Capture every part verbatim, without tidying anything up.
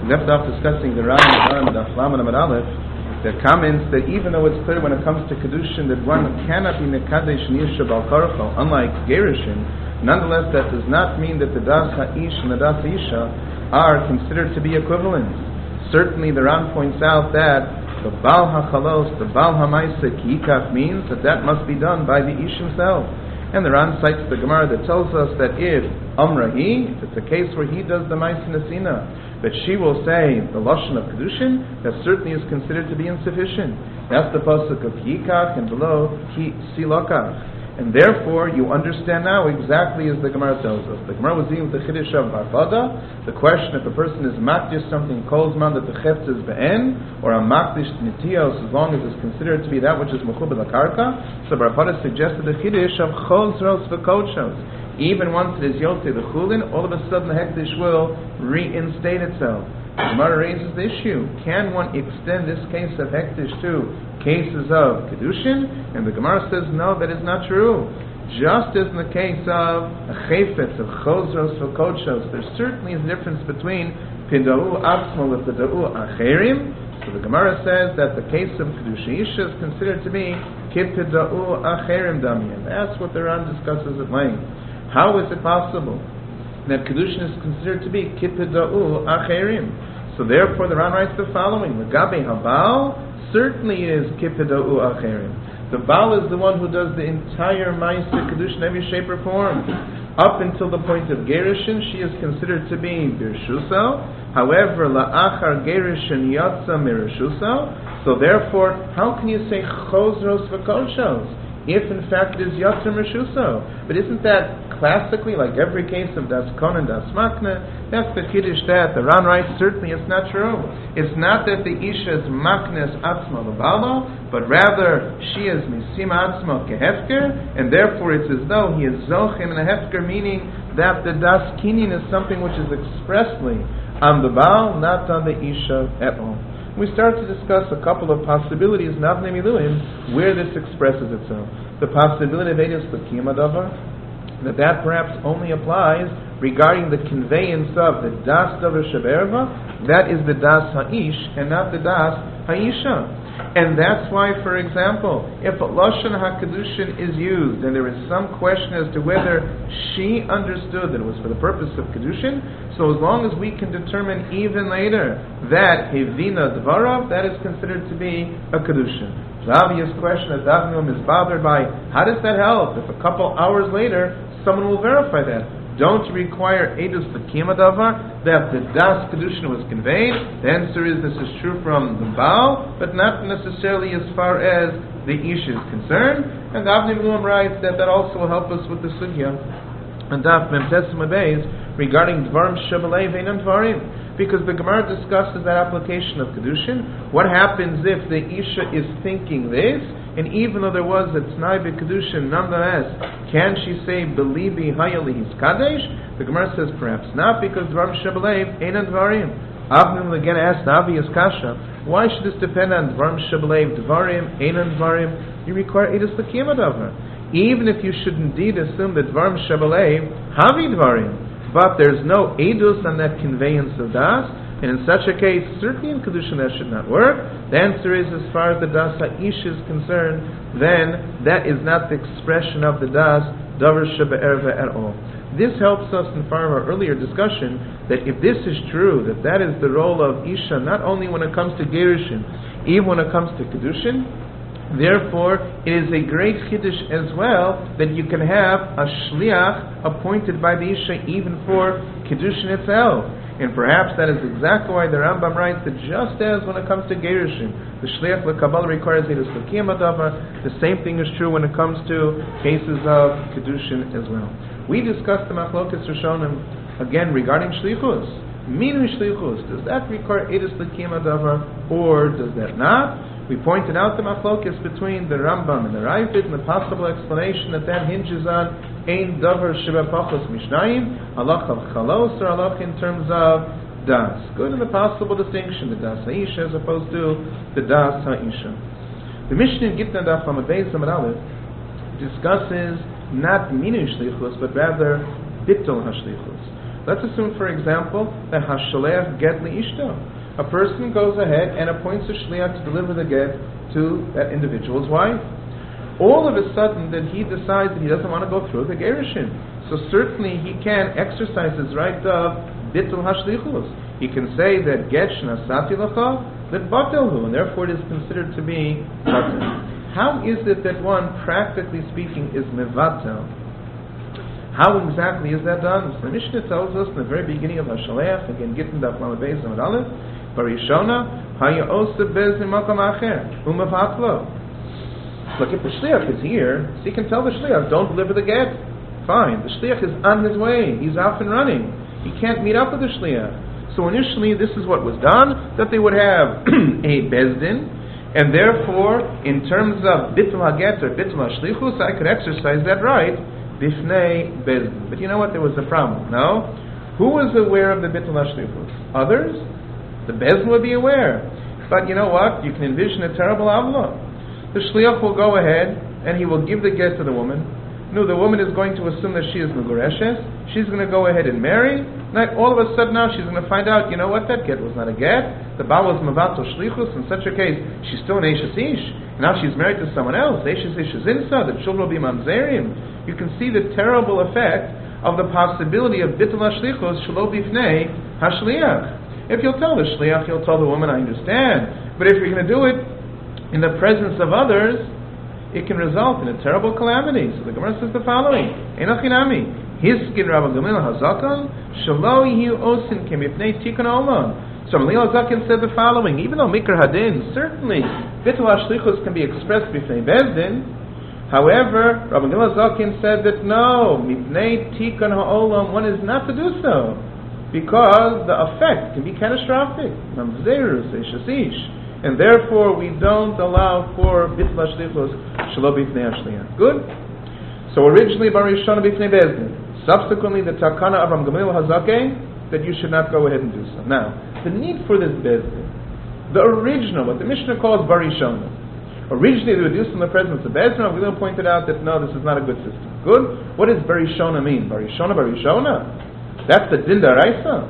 left off discussing the Ran and the Aflam and Aleph, that comments that even though it's clear when it comes to Kedushin that one cannot be Mekadesh Nisha Bal Karcho, unlike Gerushin, nonetheless that does not mean that the Das HaIsh and the Das HaIsha are considered to be equivalent. Certainly the Ran points out that the Baal HaChalos, the Baal HaMaisa Kikaf means that that must be done by the Ish himself. And the Ran cites the Gemara that tells us that if Amrahi, if it's a case where he does the Maisa Nesina, that she will say the Lashon of Kedushin, that certainly is considered to be insufficient. That's the pasuk of Yikach and below Ki Silokach. And therefore, you understand now exactly as the Gemara tells us. The Gemara was dealing with the Chiddush of Barfada, the question if a person is makdish something kolzman that the chetz is be'en, or a makdish nitiyos as long as it's considered to be that which is mechubed lakarka. So Barfada suggested the Chiddush of chozros v'kodshos. Even once it is yote the chulin, all of a sudden the hektish will reinstate itself. The Gemara raises the issue: can one extend this case of hektish to cases of kedushin? And the Gemara says no, that is not true. Just as in the case of a chayfetz of chozros v'kodshos, there certainly is a difference between pidau atzmo and pidau acherim. So the Gemara says that the case of kedushin isha is considered to be kipidau acherim damyan. That's what the Ran discusses at length. How is it possible that Kedushin is considered to be Kipida'u Acherim? So therefore the Ran writes the following: L'gabe HaBaal certainly is Kipida'u Acherim. The Baal is the one who does the entire Ma'aseh Kedushin in every shape or form. Up until the point of Gerushin, she is considered to be Birshusa. However, La'achar Gerushin Yatsa Mirushusa. So therefore, how can you say Chozros V'Kodshos if in fact it is Yatsa Mirushusa? But isn't that classically, like every case of Das Kon and Das Makna, that's the Kiddush that the Ran writes, certainly it's not true. It's not that the Isha is Maknes Atzma L'Bala, but rather she is Misima Atzma Kehefker, and therefore it's as though he is Zochem and a Hefker, meaning that the Das Kinyan is something which is expressly on the Baal, not on the Isha at all. We start to discuss a couple of possibilities, Navne Miluim, where this expresses itself. The possibility of Eidos L'Kiyum Adavar, that that perhaps only applies regarding the conveyance of the Das Davar Sheberva, that is the Das Ha'ish, and not the Das Ha'isha. And that's why, for example, if Lashon HaKedushin is used, and there is some question as to whether she understood that it was for the purpose of Kedushin, so as long as we can determine even later that Hevina Dvarav, that is considered to be a Kedushin. The obvious question that Davnum is bothered by, how does that help if a couple hours later someone will verify that? Don't require Eidos L'Kiyum Adavar that the Das Kedushin was conveyed. The answer is this is true from the Baal, but not necessarily as far as the Ish is concerned. And Avnei Miluim writes that that also will help us with the Sugya and Daf Mem Tessim Beis regarding Dvarim Shabalei Veinam Dvarim, because the Gemara discusses that application of Kedushin. What happens if the Isha is thinking this, and even though there was a T'nai B'Kedushin, nonetheless, can she say, Belibi Hayali His Kadesh? The Gemara says perhaps not, because Dvarim Shabalei Veinam Dvarim. Avnum again asked the obvious kasha, why should this depend on Dvarim Shabalei Dvarim, Einam Dvarim? You require Eidos L'Kiyum Adavar. Even if you should indeed assume that Dvarim Shabalei Havi Dvarim, but there's no Eidos on that conveyance of Das, and in such a case, certainly in Kedushin that should not work. The answer is, as far as the Das Ha'ish is concerned, then that is not the expression of the Das Davar Shebe'erva at all. This helps us in part of our earlier discussion that if this is true, that that is the role of Isha, not only when it comes to Gerushin, even when it comes to Kedushin, therefore it is a great Chiddush as well that you can have a Shliach appointed by the Isha even for Kedushin itself. And perhaps that is exactly why the Rambam writes that just as when it comes to Gerushin, the Shliach L'Kabbalah requires Eidos L'Kiyum Adavar, the same thing is true when it comes to cases of Kedushin as well. We discussed the Machlokes Rishonim again regarding Shlichus. Minu Shlichus, does that require Eidos L'Kiyum Adavar or does that not? We pointed out the Machlokes between the Rambam and the Ravid, and the possible explanation that that hinges on Ein Davar Sheba Pachos Mishnayim, Halach of Chalos, or Halach in terms of Das. Good, and the possible distinction, the Das Ha'isha as opposed to the Das Ha'isha. The Mishnah in Gittin Daf Amud Beis Amud Aleph discusses not Minu Shlichus, but rather Bittul HaShlichus. Let's assume, for example, that Hashaleach get li'ishto. A person goes ahead and appoints a shliach to deliver the get to that individual's wife. All of a sudden, that he decides that he doesn't want to go through the gerushin. So certainly he can exercise his right of bitul hashlichus. He can say that get shnasati lacha that batelhu, and therefore it is considered to be batel. How is it that one, practically speaking, is mevatel? How exactly is that done? So the Mishnah tells us in the very beginning of Hashaleach, again, Gittin Daf Lamed Beis Amud Aleph, Barishona, Haya Osa Bez Makom Acher, Umavatlo. Look, if the shliach is here, so he can tell the shliach, don't deliver the get. Fine. The shliach is on his way. He's off and running. He can't meet up with the shliach. So initially, this is what was done, that they would have a bezdin, and therefore, in terms of bitul haget or bitul hashlichus, I could exercise that right, bifnei bezdin. But you know what? There was a problem. No? Who was aware of the bitul hashlichus? Others? The bezdin would be aware. But you know what? You can envision a terrible avla. The shliach will go ahead and he will give the get to the woman. No, the woman is going to assume that she is megureshes. She's going to go ahead and marry. Now, all of a sudden now she's going to find out, you know what, that get was not a get. The baal was mevato shlichus. In such a case, she's still an eshes ish. Now she's married to someone else. Eshes ish is insa. The children will be mamzerim. You can see the terrible effect of the possibility of bitul hashlichus shelo bifnei hashliach. If you'll tell the shliach, you'll tell the woman, I understand. But if you're going to do it in the presence of others, it can result in a terrible calamity. So the Gemara says the following: Enochinami, Hiskin Rabban Gamliel Hazakan, Shalo Yihu Osin Kemipnei Tikun Olam. So Gamliel Hazakan said the following: even though Mikra Hadin, certainly Bitul HaShlichus can be expressed b'fnei Bezdin. However, Rabban Gamliel Hazakan said that no, Mipnei Tikun Ha'olam, one is not to do so, because the effect can be catastrophic. Mamzerus Eshasish. And therefore, we don't allow for bitul hashlichus shelo bifnei hashliach. Good. So originally, barishona bifnei bezdin. Subsequently, the takana of Rabban Gamliel Hazakeh that you should not go ahead and do so. Now, the need for this bezdin, the original, what the Mishnah calls barishona. Originally, they would do this in the presence of bezdin. Rabban Gamliel pointed out that no, this is not a good system. Good. What does barishona mean? Barishona, barishona. That's the din daraisa.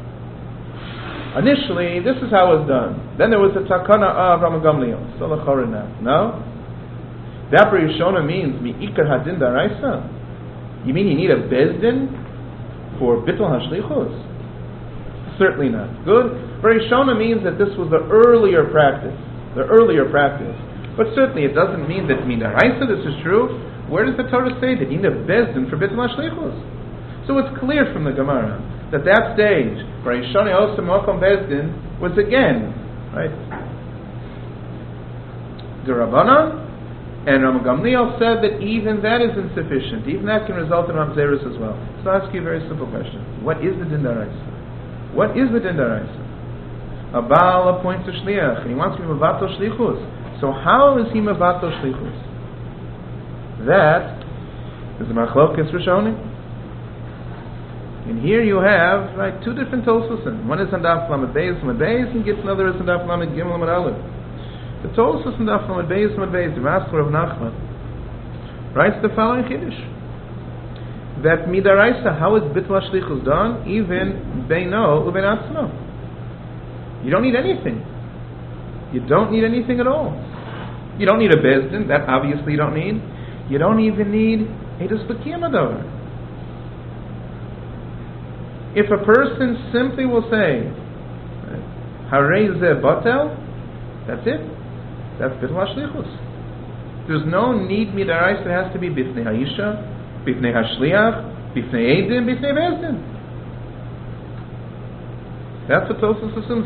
Initially, this is how it was done. Then there was the takana of Rabban Gamliel. So l'chorina. No? That barishona means mi'ikar hadin daraisa. You mean you need a bezdin for bitul hashlichus? Certainly not. Good. Barishona means that this was the earlier practice. The earlier practice. But certainly it doesn't mean that midaraisa this is true. Where does the Torah say that you need a bezdin for bitul hashlichus? So it's clear from the Gemara that that stage, Barishoni Osam Mokom Bezdin, was again, right? The Rabbanan and Rabban Gamliel said that even that is insufficient. Even that can result in Mamzerus as well. So I'll ask you a very simple question. What is the Din Daraisa? What is the Din Daraisa? A Baal appoints a Shliach, and he wants to be Mevato Shlichus. So how is he Mevato Shlichus? That is the Machlokes Rishonim. And here you have, right, two different Tosusim. One is on Daf Lamed Beis Amud Beis, and gets another is on Daf Lamed Gimel Amud Aleph. The Tosus on Daf Lamed Beis Amud Beis, the Master of Nachman, writes the following Kiddush: that midaraisa, how is bitul hashlichus done? Even beino uben atzmo. You don't need anything. You don't need anything at all. You don't need a bezdin. That obviously you don't need. You don't even need edus b'kiyam adavar. If a person simply will say, Harei zeh batel, that's it. That's bitul hashlichus. There's no need midaraisa. It has to be bifnei haisha, bifnei hashliach, bifnei edim, bifnei bezdin. That's what Tosfos assumes.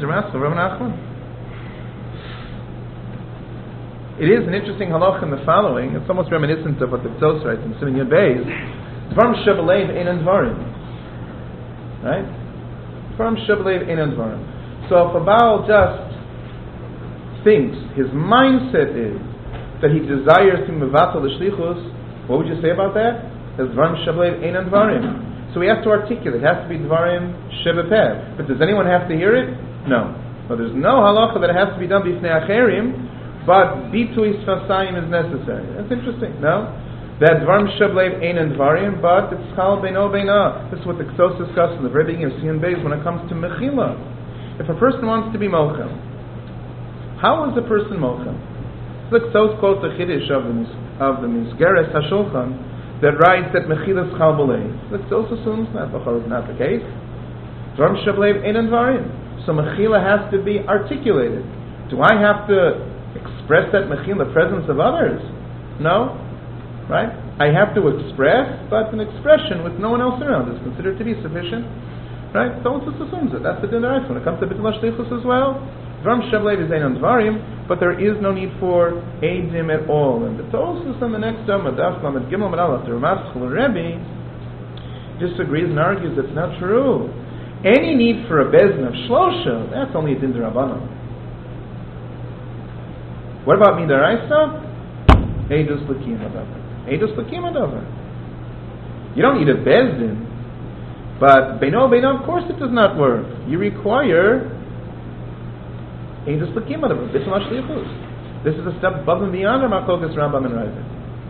It is an interesting halach in the following. It's almost reminiscent of what the Tos writes in Siman Yud Beis. Dvarim shebelev einan dvarim. Right? From Shablev in Dvarim. So if a Baal just thinks, his mindset is that he desires to mevatel the shlichus, what would you say about that? That's Dvarim Shablev in Dvarim. So we have to articulate. It has to be Dvarim Shebepev. But does anyone have to hear it? No. So there's no halacha that it has to be done b'ifnei acherim, but bitui sfasayim is necessary. That's interesting. No? that Dvarim Shablev Ein and Dvarim, but it's Chal Beino Beina. This is what the Ksos discussed in the very beginning of Siyan Beis when it comes to Mechila. If a person wants to be Mochel, how is a person Mochel? The Ksos quotes the Chiddush of the, of the Misgeres HaShulchan that writes that Mechila is Chal B'Lei. The Ksos assumes that is not the case. Dvarim Shablev Ein and Dvarim. So Mechila has to be articulated. Do I have to express that Mechila in the presence of others? No. Right? I have to express, but an expression with no one else around is considered to be sufficient. Right? So it just assumes it. That's the din right. When it comes to Bittul HaShlichus as well, Dvarim Shablev is Ein and Dvarim, but there is no need for Eidim at all. And the Tosfos on the next Dam, Adaf Lamed Gimel Medalaf, the Ramaz Chol Rebbe disagrees and argues it's not true. Any need for a bezin of Shlosha, that's only a din d'Rabbanan. What about Midaraisa? Eidus L'Kiyum Adavar. Eidus L'Kiyum Adavar. You don't need a bezdin, but Beino Beino, of course it does not work. You require Eidus L'Kiyum Adavar. Bittul HaShlichus. This is a step above and beyond our Makokas Rambam and Ravid.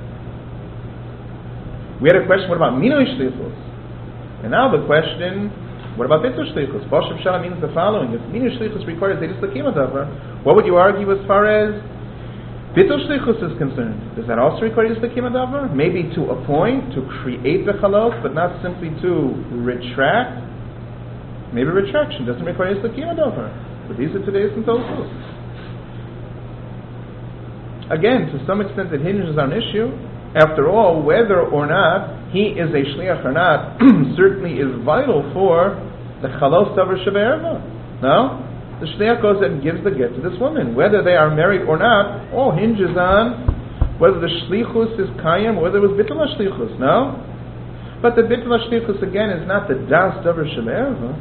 We had a question, what about Minoi Shlichus? And now the question, what about Bittul Shlichus? Poshav Shala means the following. If Minoi Shlichus requires Eidus L'Kiyum Adavar, what would you argue as far as Bittul Shlichus is concerned? Does that also require Eidus L'Kiyum Adavar? Maybe to appoint, to create the chalos, but not simply to retract. Maybe retraction doesn't require Eidus L'Kiyum Adavar. But these are today's and Tosfos. Again, to some extent it hinges on an issue. After all, whether or not he is a shliach or not, certainly is vital for the chalos davar shebe'erva. No? The shliach goes and gives the get to this woman. Whether they are married or not, all hinges on whether the shlichus is kayam, whether it was bittul shlichus. No? But the bittul shlichus again is not the das davar shebe'erva.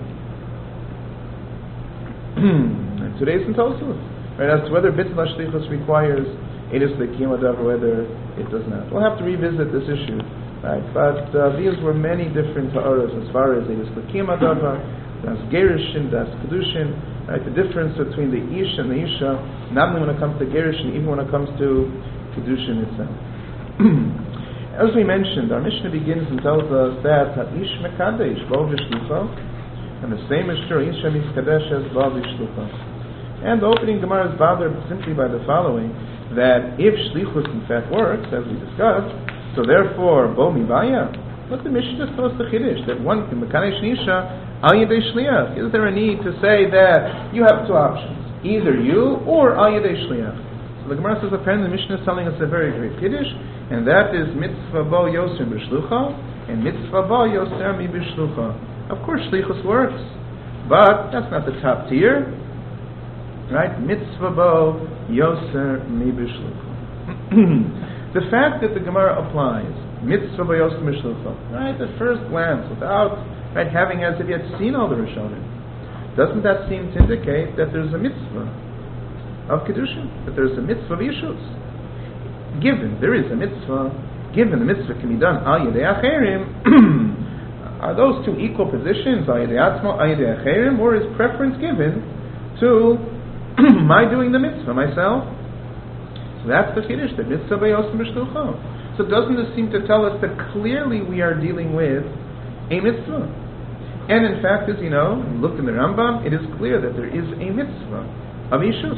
And today's in Tosfos. Right, as to whether bittul shlichus requires Eidus L'Kiyum Adavar, whether it does not. We'll have to revisit this issue. Right? But uh, these were many different ta'aras as far as Eidus L'Kiyum Adavar, das Gerushin, das Kedushin. Right, the difference between the Ish and the Isha, not only when it comes to Gerushin, even when it comes to Kedushin itself. As we mentioned, our Mishnah begins and tells us that Ish Mekadesh, Bo V'Shlucha, and the same is true, Isha Miskadesh as Bo V'Shlucha. And the opening Gemara is bothered simply by the following, that if Shlichus in fact works, as we discussed, so therefore, Bo Mivaya, look, the Mishnah tells the Chiddush, that one can Mekadesh Nisha, Al Yedei Shliach. Is there a need to say that you have two options, either you or Al Yedei Shliach? So the Gemara says apparently the Mishnah is telling us a very great Kiddush, and that is Mitzvah Bo Yoser B'Shlucha and Mitzvah Bo Yoser Mi B'Shlucha. Of course Shlichus works, but that's not the top tier, right? Mitzvah Bo Yoser Mi B'Shlucha. The fact that the Gemara applies Mitzvah Bo Yoser Mi B'Shlucha, right, at first glance, without right, having as if yet seen all the Rishonim, doesn't that seem to indicate that there's a mitzvah of Kedushin, that there's a mitzvah of Yishus? Given there is a mitzvah, given the mitzvah can be done al yedei acherim, are those two equal positions, al yedei atzmo, al yedei acherim, or is preference given to my doing the mitzvah myself? So that's the Kiddush, the mitzvah b'yosim b'shlucha. So doesn't this seem to tell us that clearly we are dealing with a mitzvah? And in fact, as you know, look in the Rambam, it is clear that there is a mitzvah of Yishus.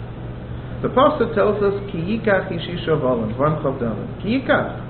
The Pasuk tells us, Ki yikach yishisho v'olam, Dvarim Chav Daled. Ki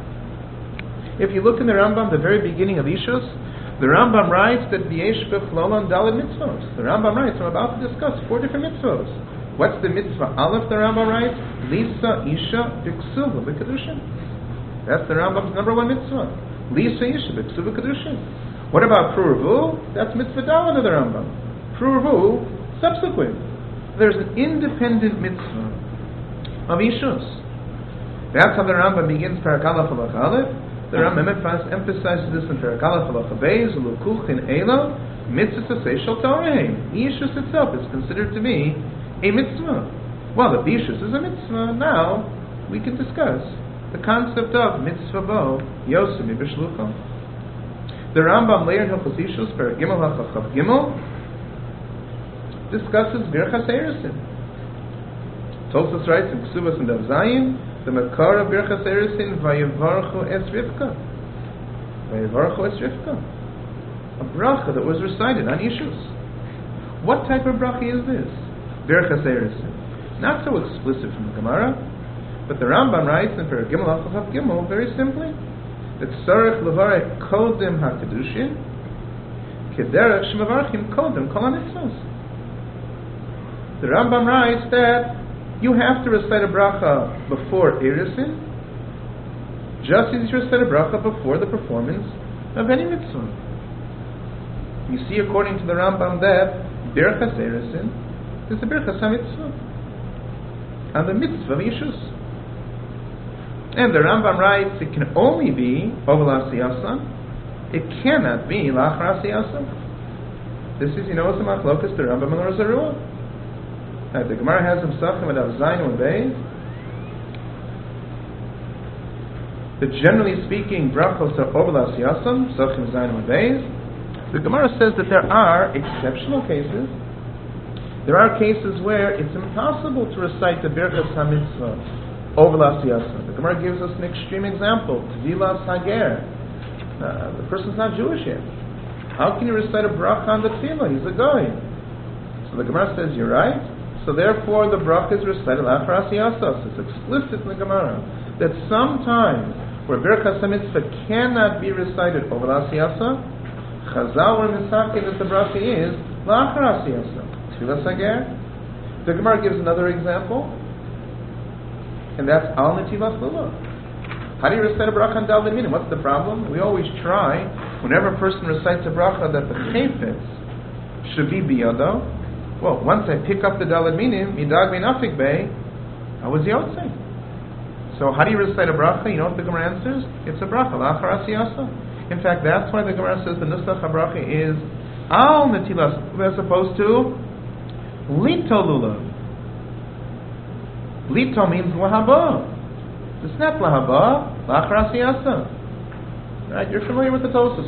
yikach. If you look in the Rambam, the very beginning of Yishus, the Rambam writes that V'yesh b'chlolon daled mitzvos. The Rambam writes, I'm about to discuss four different mitzvos. What's the mitzvah Aleph, the Rambam writes? Lisa Isha b'ksuva b'kedushin. That's the Rambam's number one mitzvah. Lisa Isha b'ksuva b'kedushin. What about Pruravu? That's mitzvah Daled of the Rambam. Pruravu, subsequent. There's an independent mitzvah of Yishus. That's how the Rambam begins Perek Aleph Halach Aleph. The Rambam emphasizes this in Perek Aleph Halach Beis, Lukuch in Ela, mitzvah Sasei Shel Torah. Yishus itself is considered to be a mitzvah. Well, if Yishus is a mitzvah, now we can discuss the concept of mitzvah bo Yosem B'Shlucha. The Rambam later in Hilchos Yishus, Perek Gimel Chav Gimel, discusses Birchas Erusin. Tosfos writes in Ksubas and Dav Zayin The Makar of Birchas Erusin, Vayevarchu es Rivka. Vayevarchu es Rivka. A bracha that was recited on Yishus. What type of bracha is this? Birchas Erusin. Not so explicit from the Gemara, but the Rambam writes in Perek Gimel Alchaf Gimel very simply that Tzarech Levarech Kodem HaKedushin Kederech Shemavarchim Kodem Kol HaMitzvos. The Rambam writes that you have to recite a bracha before Erusin, just as you recite a bracha before the performance of any mitzvah. You see, according to the Rambam, that Birchas Erusin is the Birchas HaMitzvah, and the mitzvah of Yishus. And the Rambam writes it can only be Ovel Asiyasa, it cannot be Lachar Asiyasa. This is, you know, the Machlokas, the Rambam and the Zarua. Uh, the Gemara has them Sachim and Avzayin and Beis. But generally speaking, brachos are Ovel Asiyasam, Sachim, Zayin and Beis. The Gemara says that there are exceptional cases. There are cases where it's impossible to recite the Birchas HaMitzvah Ovel Asiyasam. The Gemara gives us an extreme example. Tvilas Hager. Uh, the person's not Jewish yet. How can you recite a bracha on the tefillah? He's a guy. So the Gemara says, you're right. So therefore the bracha is recited Lachar Asiyasa. It's explicit in the Gemara that sometimes where Birchas HaMitzvah cannot be recited Ovel Asiyasa, Chazal or Misaki that the bracha is Lachar Asiyasa. Tfilas Hager. The Gemara gives another example, and that's Al Netilas Lulav. How do you recite a bracha on Daled Minim? What's the problem? We always try, whenever a person recites a bracha, that the chayfetz should be biyado. Well, once I pick up the Daled Minim, Midag Minafik Bey, I was Yotzei. So how do you recite a bracha? You know what the Gemara answers? It's a bracha, Lachar Asiyasa. In fact, that's why the Gemara says the Nusach HaBracha is Al Netilas, as opposed to Lito Lulav. Lito means Lahaba. It's not Lahaba, Lachar Asiyasa. Right? You're familiar with the Tosas.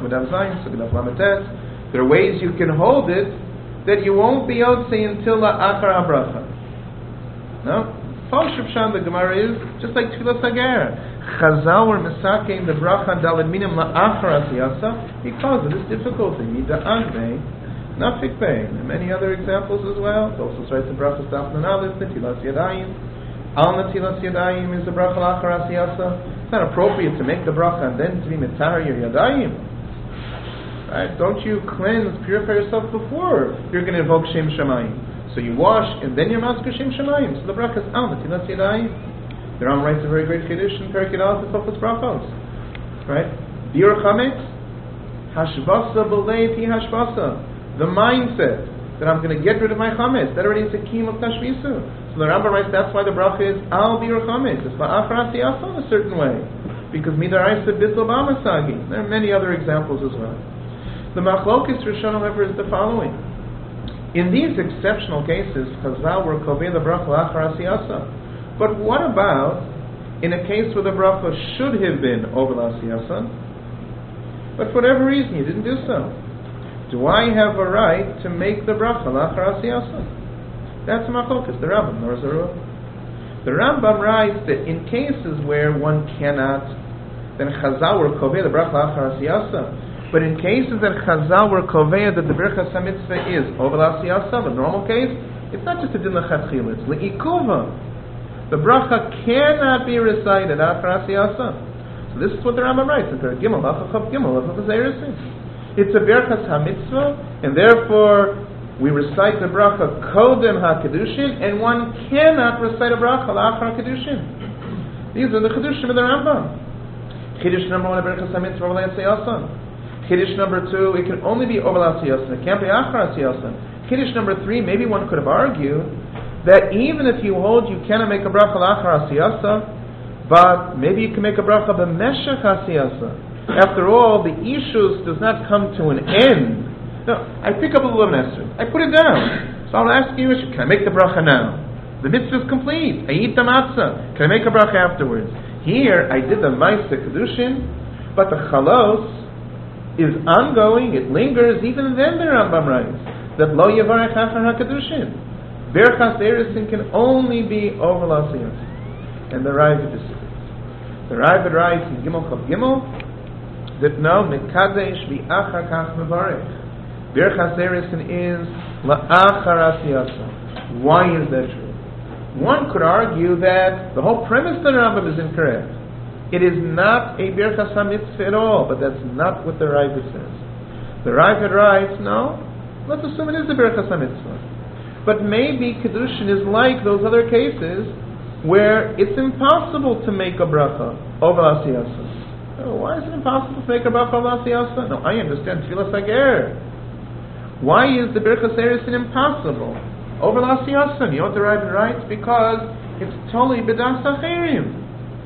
There are ways you can hold it that you won't be Yotzei until La'achar HaBracha. No? Falship Shan, the Gemara is just like Tfilas Hager. Chazal or Misakein the bracha on Daled Minim La'achar Asiyasa because of this difficulty. Mida'ag Bey, Nafik Bey. And many other examples as well. It also starts the bracha Staf Nanalif, Netilas Yadayim. Al Netilas Yadayim is the bracha La'achar Asiyasa. It's not appropriate to make the bracha and then to be Mitzahar your Yadayim. Right? Don't you cleanse, purify yourself before you're going to invoke Shem Shamayim. So you wash and then you're masker Shem Shamayim. So the bracha is Al Netilas Yadayim. The Ram writes a very great Kiddush in Perek Yud Aleph Tofos Brachos. Right? Bir Chametz, Hashvasa B'lei Pi Hashvasa. The mindset that I'm going to get rid of my Chametz. That already is a key of Tashvisu. So the Rambam writes that's why the bracha is Al Bir Chametz. It's La'achar Asiyasa in a certain way. Because Midaraisa Bittul B'Amasagi. There are many other examples as well. The Machlokes Rishonim, however, is the following. In these exceptional cases, Chazal were Kovei the bracha La'achar Asiyasa. But what about in a case where the bracha should have been Ovel Asiyasa, but for whatever reason you didn't do so? Do I have a right to make the bracha La'achar Asiyasa? That's Machlokes, the Rambam, nor Zarua. The Rambam writes that in cases where one cannot, then Chazal were Kovei the bracha La'achar Asiyasa. But in cases that Chazal were Kovei that the Birchas HaMitzvah is Ovel Asiyasa, the normal case, it's not just a din l'chatchila, it's l'ikuva. The bracha cannot be recited after Asiyasa. So this is what the Rambam writes. It's a Gimel, Achachav Gimel, it's a Birchas HaMitzvah, and therefore we recite the bracha Kodem HaKedushin, and one cannot recite a bracha La'achar HaKedushin. These are the Chidushim of the Rambam. Chidush number one, Birchas HaMitzvah, Ovel Asiyasa. Kiddush number two, it can only be Ovel Asiyasa. It can't be Achar Asiyasa. Kiddush number three, maybe one could have argued that even if you hold you cannot make a bracha Achar Asiyasa, but maybe you can make a bracha B'meshach Asiyasa. After all, the Ishus does not come to an end. No, I pick up a little Nesser. I put it down. So I'll ask you, can I make the bracha now? The mitzvah is complete. I eat the matzah. Can I make a bracha afterwards? Here, I did the Maaseh Kedushin, but the Chalos is ongoing, it lingers, even then the Rambam writes that Lo Yevarech Achar HaKedushin. Birchas Erusin can only be Ovel Asiyasa. and the Ravid disagrees. The Ravid writes in Gimel Chav Gimel that no, Mekadesh v'achar kach mevarech. Birchas Eresin is la'achar asiyasa. Why is that true? One could argue that the whole premise of the Rambam is incorrect. It is not a Birchas HaMitzvah at all, but that's not what the Ravid says. The Ravid writes, no, let's assume it is a Birchas HaMitzvah. But maybe Kedushin is like those other cases where it's impossible to make a bracha over Asiyasa. Oh, why is it impossible to make a bracha over Asiyasa? No, I understand Tfilas Hager. Why is the Birchas Eresin impossible over Asiyasa? You know what the Ravid writes? Because it's totally B'das Acherim.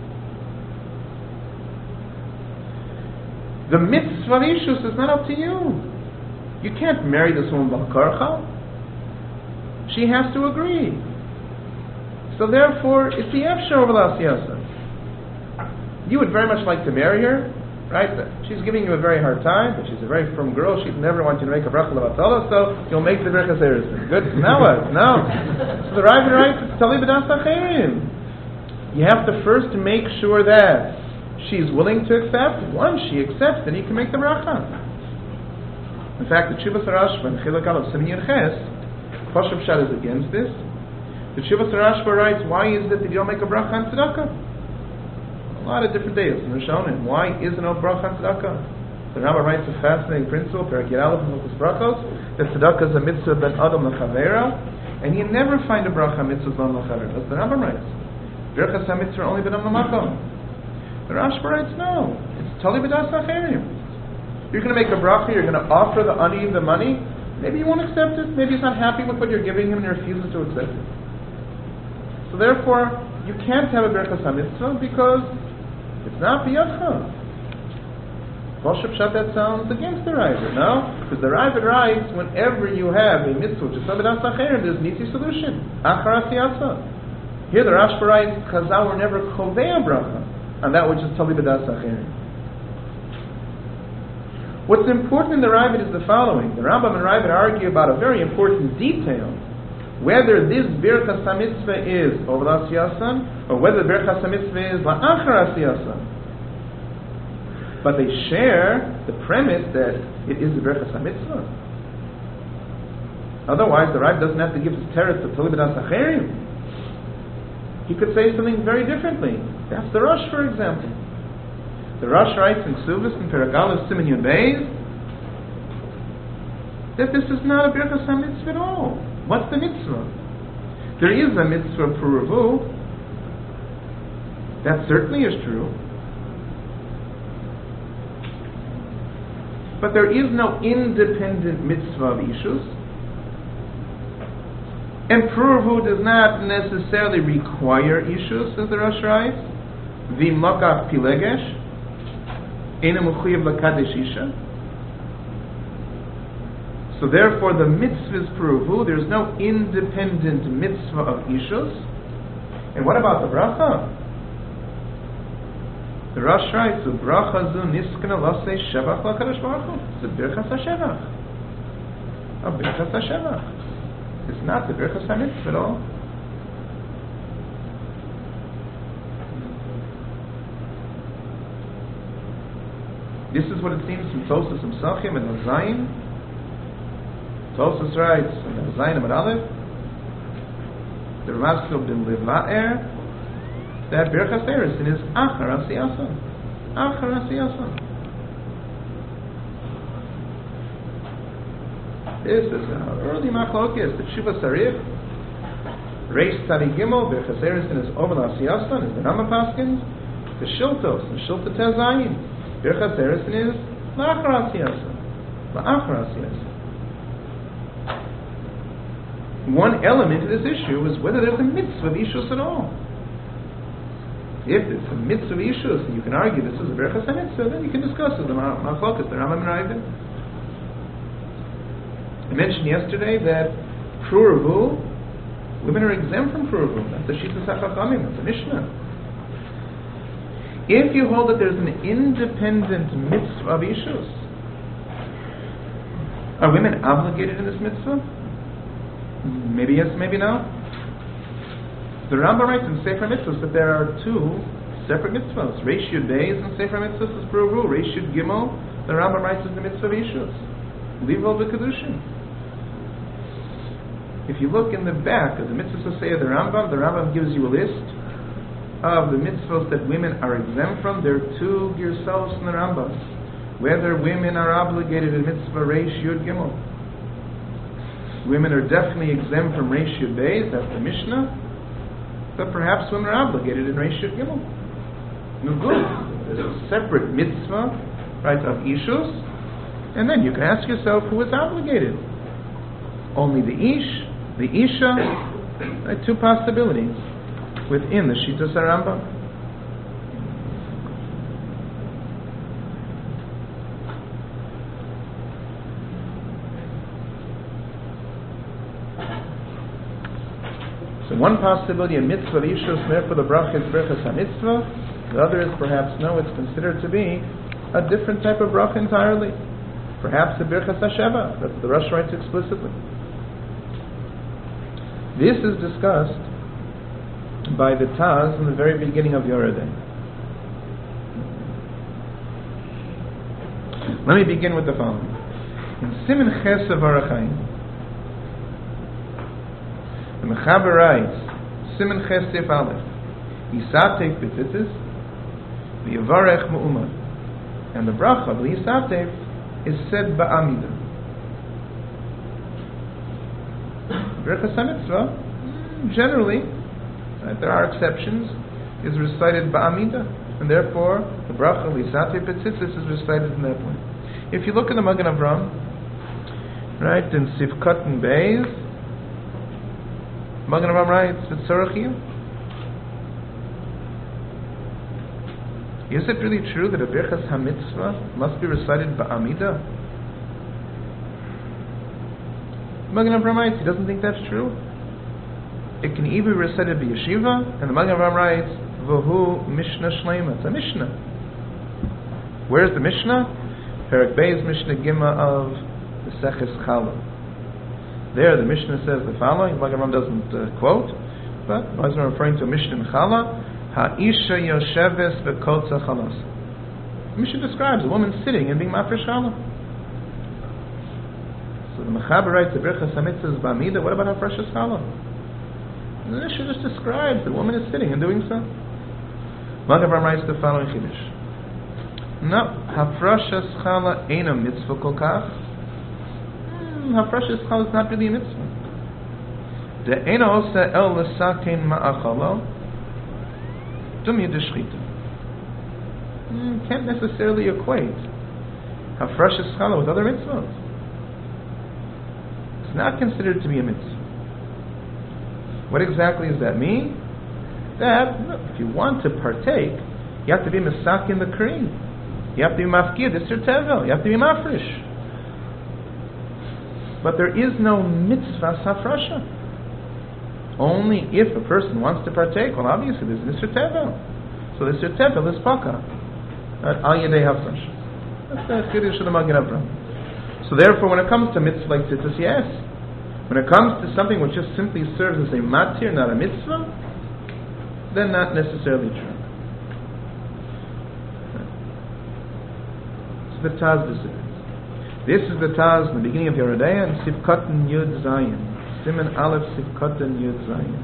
The mitzvah of Ishus is not up to you. You can't marry this woman B'Karcha. She has to agree. So therefore, it's the Efshar over Asiyasa. You would very much like to marry her, right? She's giving you a very hard time, but she's a very firm girl. She'd never want you to make a bracha levatala, so you'll make the Birchas Eresin. Good. Now what? No. So the Ravid writes, it's tali b'das acherim. You have to first make sure that she's willing to accept. Once she accepts, then you can make the bracha. In fact, the Tshuvas Rashba in Chiluk Aleph Siman Yud Ches, Choshev Shad is against this. The Tshuvas Rashba writes, why is it that you don't make a bracha on tzedakah? A lot of different days in Rishonim. Why isn't no bracha on tzedakah? The Rambam writes a fascinating principle, Perek Yud Aleph in Hilchos Brachos, that tzedakah is a mitzvah ben adam lechavera, and you never find a bracha mitzvah ben lechavera. That's the Rambam writes. Birchas ha-mitzvah only ben adam lemakom. The Rashba writes, no, it's totally b'das acherim. You're going to make a bracha, you're going to offer the ani the money, maybe you won't accept it, maybe he's not happy with what you're giving him and he refuses to accept it. So therefore, you can't have a Birchas ha-mitzvah because it's not b'yadcha. Choshev Shad, that sounds against the Ravid, no? Because the Ravid writes, whenever you have a mitzvah which is b'das acherim, there's an easy solution. Achar asiyasa. Here the Rashba writes, Chazal were never kovei bracha on that which is tali b'das acherim. What's important in the Ravid is the following. The Rambam and Ravid argue about a very important detail. Whether this Birchas HaMitzvah is over Asiyasan, or whether the Birchas HaMitzvah is La'achar Asiyasan. But they share the premise that it is the Birchas HaMitzvah. Otherwise, the Rav doesn't have to give his teretz to Tali B'das Acherim. He could say something very differently. That's the Rosh, for example. The Rosh writes in Ksuvos in Perek Aleph Siman Yud Beis that this is not a Birchas HaMitzvah at all. What's the mitzvah? There is a mitzvah puruvu. That certainly is true. But there is no independent mitzvah of Ishus. And puruvu does not necessarily require Ishus, as the Rosh writes. V'makach pilegesh ena mechuyev lakadesh isha. So therefore, the mitzvah is puruvu. There's no independent mitzvah of Ishus. And what about the bracha? The Rosh writes, "The bracha zu niskana lasei shevach lakadosh baruch hu." It's the birchas hashevach. A birchas hashevach. It's not the birchas hamitzvah at all. This is what it seems from Tosfos and Sachim and Zayin. Tosfos writes in the Zayin and Aleph, the Ramaskil bin Leva'er, that Birchas Eresin is Achar Asiyasa. Achar Asiyasa. This is an early machlokes. The Tshuva Sarif, Reish Tzadi Gimel, Birchas Eresin is over Asiyasa, is the Rama Paskins. The Shiltos, the Shilta Tezayin, Birchas Eresin is La'achar Asiyasa. La'achar Asiyasa. One element of this issue is whether there's a mitzvah of Ishus at all. If it's a mitzvah of Ishus, and you can argue this is a Birchas HaMitzvah, then you can discuss it. The Machlokes, the Rambam and Ravid. I mentioned yesterday that Puruvu, women are exempt from Puruvu. That's the Shittas HaChachamim, that's the Mishnah. If you hold that there's an independent mitzvah of Ishus, are women obligated in this mitzvah? Maybe yes, maybe no. The Rambam writes in Sefer Mitzvos that there are two separate mitzvahs. Reish Yud Beis and Sefer Mitzvos is Beru. Reish Yud Gimel, the Rambam writes is the mitzvah of Ishus. Livol v'Kedushin. If you look in the back of the mitzvahs say of the Rambam, the Rambam gives you a list of the mitzvahs that women are exempt from. There are two girsos in the Rambam. Whether women are obligated in mitzvah Reish Yud Gimel. Women are definitely exempt from Reish Yud Beis, that's the Mishnah. But perhaps women are obligated in Reish Yud Gimel. No good. There's a separate mitzvah, right, of Ishus. And then you can ask yourself who is obligated. Only the Ish, the Isha, right, two possibilities within the Shitas HaRambam. So one possibility, a mitzvah of Ishus, therefore the bracha is Birchas HaMitzvah. The other is perhaps no, it's considered to be a different type of bracha entirely. Perhaps a Birchas HaSheva, that's the Rosh writes explicitly. This is discussed by the Taz in the very beginning of Yoredei. Let me begin with the following. In Siman Ches of Orach Chaim, the Mechaber writes, Siman Ches Sif Aleph, Yisatev B'tzitzis, V'yavarech Mu'umah. And the bracha of Yisatev is said Ba'amida. Birchas HaMitzvah, generally, right, there are exceptions, is recited Ba'amida. And therefore, the bracha of Yisatev B'tzitzis is recited in that way. If you look in the Magen Avraham, right, in Sivkot and Beis, Magen Avraham writes, V'tzorachim. Is it really true that a Birchas HaMitzvah must be recited Ba'amida? Magen Avraham writes, he doesn't think that's true. It can even be recited B'yeshiva, and the Magen Avraham writes, V'hu Mishnah Shleima. It's a Mishnah. Where's the Mishnah? Perek Beis Mishnah Gimma of the Seches Chala. There the Mishnah says the following, Magen Avraham doesn't uh, quote, but Magen Avraham referring to a Mishnah in Chala, Ha'isha Yosheves V'kotza Chalas. The Mishnah describes a woman sitting and being mafresh Chala. So the Mechaber writes, the Birchas HaMitzvah is Ba'amida, what about Hafrashas Chala? The Mishnah just describes the woman is sitting and doing so. Magen Avraham writes the following Chiddush. No, Hafrashas Chala ain't a mitzvah kol kach. Hafrashas Chala is not really a mitzvah. De'ena osa el l'sakein ma'achalo dumya d'shchita. Can't necessarily equate Hafrashas Chala with other mitzvahs. It's not considered to be a mitzvah. What exactly does that mean? That if you want to partake, you have to be masak in the cream. You have to be mafkir, this is tevel. You have to be mafresh. But there is no mitzvah hafrasha. Only if a person wants to partake, well, obviously there's nisr tevel. So the nisr tevel is paka. Al yedei hafrasha. That's the chiddush of the Magen Avraham. So therefore, when it comes to mitzvah like tzitzis, yes. When it comes to something which just simply serves as a matir, not a mitzvah, then not necessarily true. So the Taz decides. This is the Taz in the beginning of Yoredei and Sivkot and Yud Zayin. Siman Aleph Sivkot and Yud Zayin.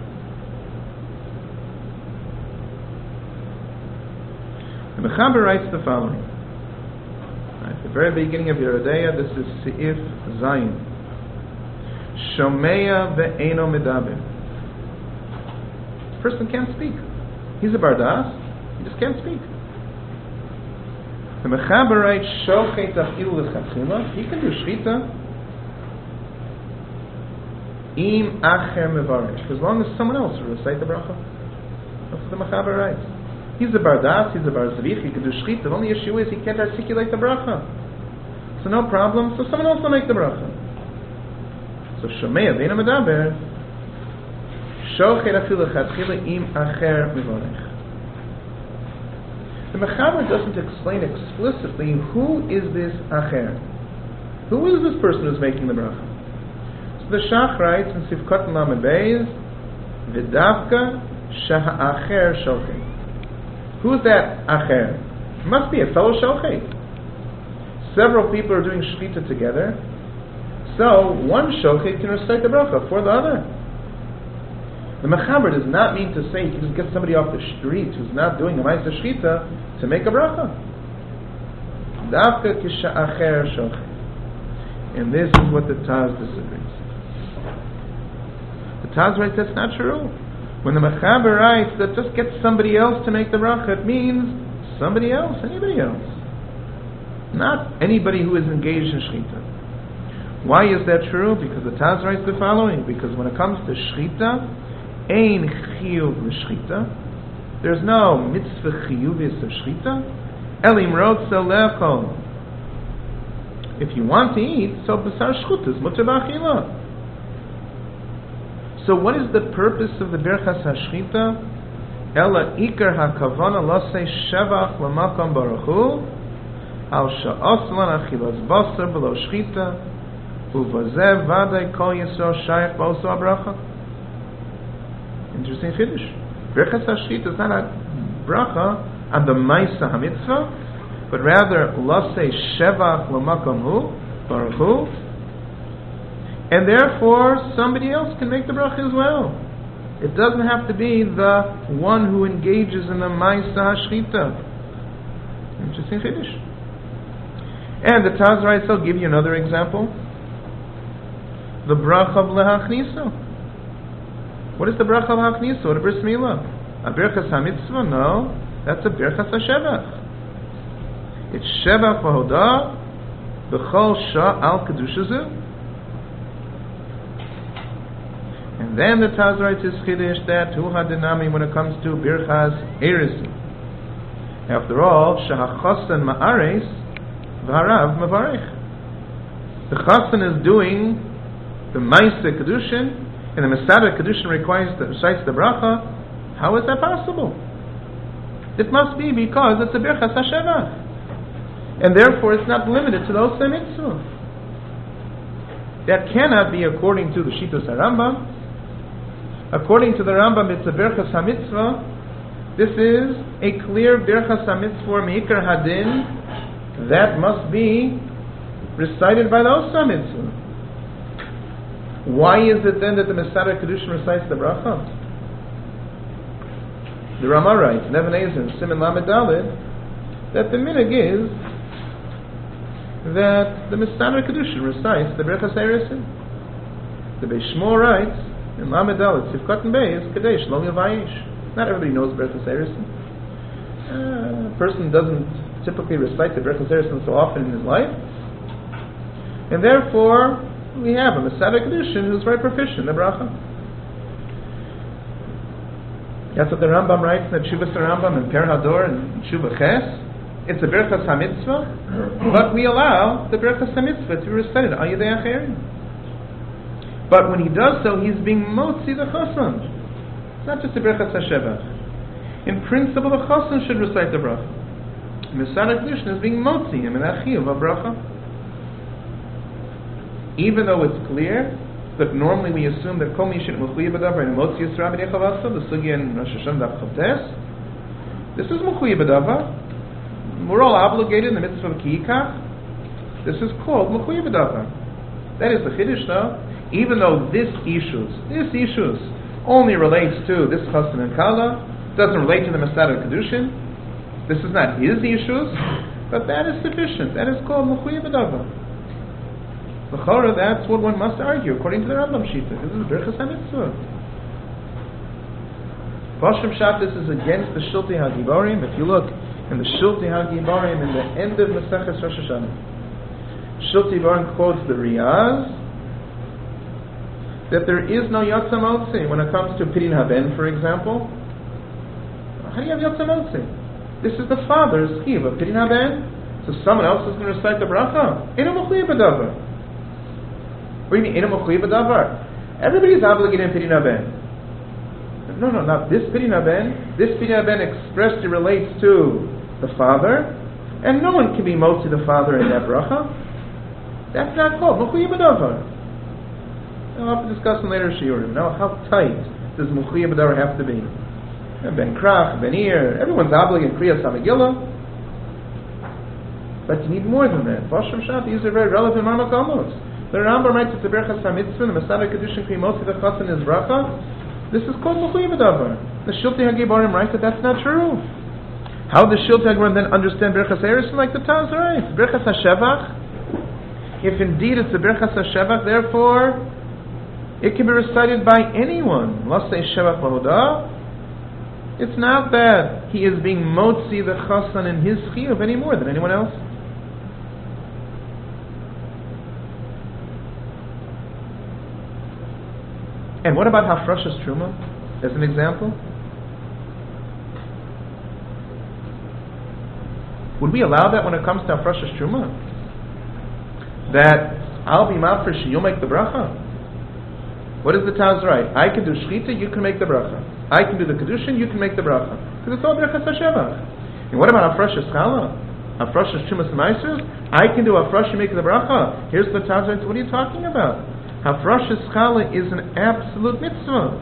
The Mechaber writes the following. At the very beginning of Yoredei, this is Seif Zayin. Shomeya ve'eno medaber. The person can't speak. He's a bardas. He just can't speak. The Mechaber writes, Shochet afilu l'chachila. He can do shchita. Im acher mevarech. As long as someone else will recite the bracha. That's what the Mechaber writes. He's a bardas. He's a barzavich. He can do shchita. The only issue is he can't articulate the bracha. So no problem. So someone else will make the bracha. So Shomeya ve'eno medaber, Shochet afilu l'chachila im acher mevarech. The Mechaber doesn't explain explicitly who is this acher. Who is this person who's making the bracha? So the Shach writes in Sivkot Lamed Beis, V'davka sheha'acher shochet. Who's that acher? It must be a fellow shochet. Several people are doing shechita together, so one shochet can recite the bracha for the other. The mechaber does not mean to say you can just get somebody off the street who's not doing a ma'aseh shechita to make a bracha. Davka kisha'acher shochet. And this is what the Taz disagrees. The Taz writes that's not true. When the mechaber writes that just get somebody else to make the bracha, it means somebody else, anybody else. Not anybody who is engaged in shechita. Why is that true? Because the Taz writes the following. Because when it comes to shechita, ein chiyuv l'shechita. There's no mitzvah chiyuvis of shechita. Elim rotza lechol. If you want to eat, so b'sar shchut is mutar b'achila. So what is the purpose of the birchas hashchita? Ela ikar hakavana lasei shevach l'makom baruch hu al sha'os lan achilas basar below shchita uvazeh vaday kol yisrael shayach ba'osu abracha. Interesting chiddush. Birchas hashchita is not a bracha on the ma'aseh hamitzvah, but rather lasei shevach l'makom hu baruch hu, and therefore somebody else can make the bracha as well. It doesn't have to be the one who engages in the ma'aseh hashchita. Interesting chiddush. And the Taz writes, I'll give you another example. The bracha of lehachniso. What is the bracha of lehachniso? What a bris milah? A birchas hamitzvah? No, that's a birchas hashevach. It's shevach v'hodah b'chol shah al kedusha. And then the Taz writes his chiddush that hu hadinami when it comes to birchas erisi. After all, shahachasan ma'ares v'harav mavarech. The chasan is doing the ma'aseh kedushin, and the Masada kedushin requires the recites the bracha. How is that possible? It must be because it's a birchas hashevach, and therefore it's not limited to those same mitzvahs. That cannot be according to the Shitas HaRambam. According to the Rambam, it's a birchas hamitzvah. This is a clear birchas hamitzvah meikar hadin that must be recited by those hamitzvah. Why is it then that the Masada Kedushin recites the bracha? The Rama writes, Neven Ezer, Siman Lamed Daled, that the minhag is that the Masada Kedushin recites the birchas erisin. The Beis Shmuel writes in Lamed Daled, Sivkot and Beis, Kadesh Lo Yavayish. Not everybody knows birchas erisin. Uh, a person doesn't typically recite the birchas erisin so often in his life, and therefore we have a Masada Kedushin who's very proficient in the bracha. That's what the Rambam writes in the Tshuvas Rambam and Per Hador and Tshuva Ches. It's a birchas hamitzvah, but we allow the birchas hamitzvah to be recited al yedei acherim. But when he does so, he's being motzi the chasan. It's not just a birchas hashevach. In principle, the chasan should recite the bracha. Masada Kedushin is being motzi him in achiyuv of bracha. Even though it's clear that normally we assume that kol mishin mechuyev b'davar and motzi yisra b'nei chavasa, the sugya in Rosh Hashanah daf chavtes, this is mechuyev b'davar. We're all obligated in the mitzvah of kiikach. This is called mechuyev b'davar. That is the chiddush, though. Even though this issues, this issues only relates to this chassan and kala, doesn't relate to the Masada Kedushin. This is not his issues, but that is sufficient. That is called mechuyev b'davar. L'chora, that's what one must argue according to the Rambam Shita. This is birchas hamitzvah. Pashim Shat, this is against the Shiltei HaGiborim. If you look in the Shiltei HaGiborim in the end of Maseches Rosh Hashanah, Shiltei HaGiborim quotes the Riyaz that there is no Yatsa Motzi when it comes to Pidin Haben, for example. How do you have Yatsa Motzi? This is the father's chiyuv of Pidin Haben, so someone else is going to recite the bracha. Eino mechuyev b'davar. What do you mean, Eino mechuyev b'davar? Everybody is obligated in Pidin Haben. No, no, not this Pidin Haben. This Pidin Haben expressly relates to the father, and no one can be motzi the father in that bracha. That's not called mechuyev b'davar. I'll have to discuss in later shiurim. Now, how tight does mechuyev b'davar have to be? Ben Krach, Ben Ir, everyone's obligated Kriyas HaMegillah. But you need more than that. Vasham Shat, these are very relevant Marmakomos. The Rambam writes at the Berchas HaMitzvah, the Masada Kedushin Krimosi the Chasan is Bracha. This is called Mechuyev Davar. The Shiltei HaGiborim writes that that's not true. How does Shiltei HaGiborim then understand Berchas Eresin like the Taz writes? Berchas HaShevach. If indeed it's the Berchas HaShevach, therefore it can be recited by anyone. Let's say Shevach Lahodah. It's not that he is being motzi the Chasan in his chiyuv any more than anyone else. And what about Hafrashas Truma, as an example? Would we allow that when it comes to Hafrashas Truma? That I'll be mafresh and you'll make the bracha? What is the Taz right? I can do Shchita, you can make the bracha. I can do the Kedushin, you can make the bracha. Because it's all Berchas HaShevach. And what about Hafrashas Chala? Hafrashas Trumas Meiser? I can do Hafrash, you make the bracha. Here's the Taz right. What are you talking about? Hafrashas Chala is an absolute mitzvah.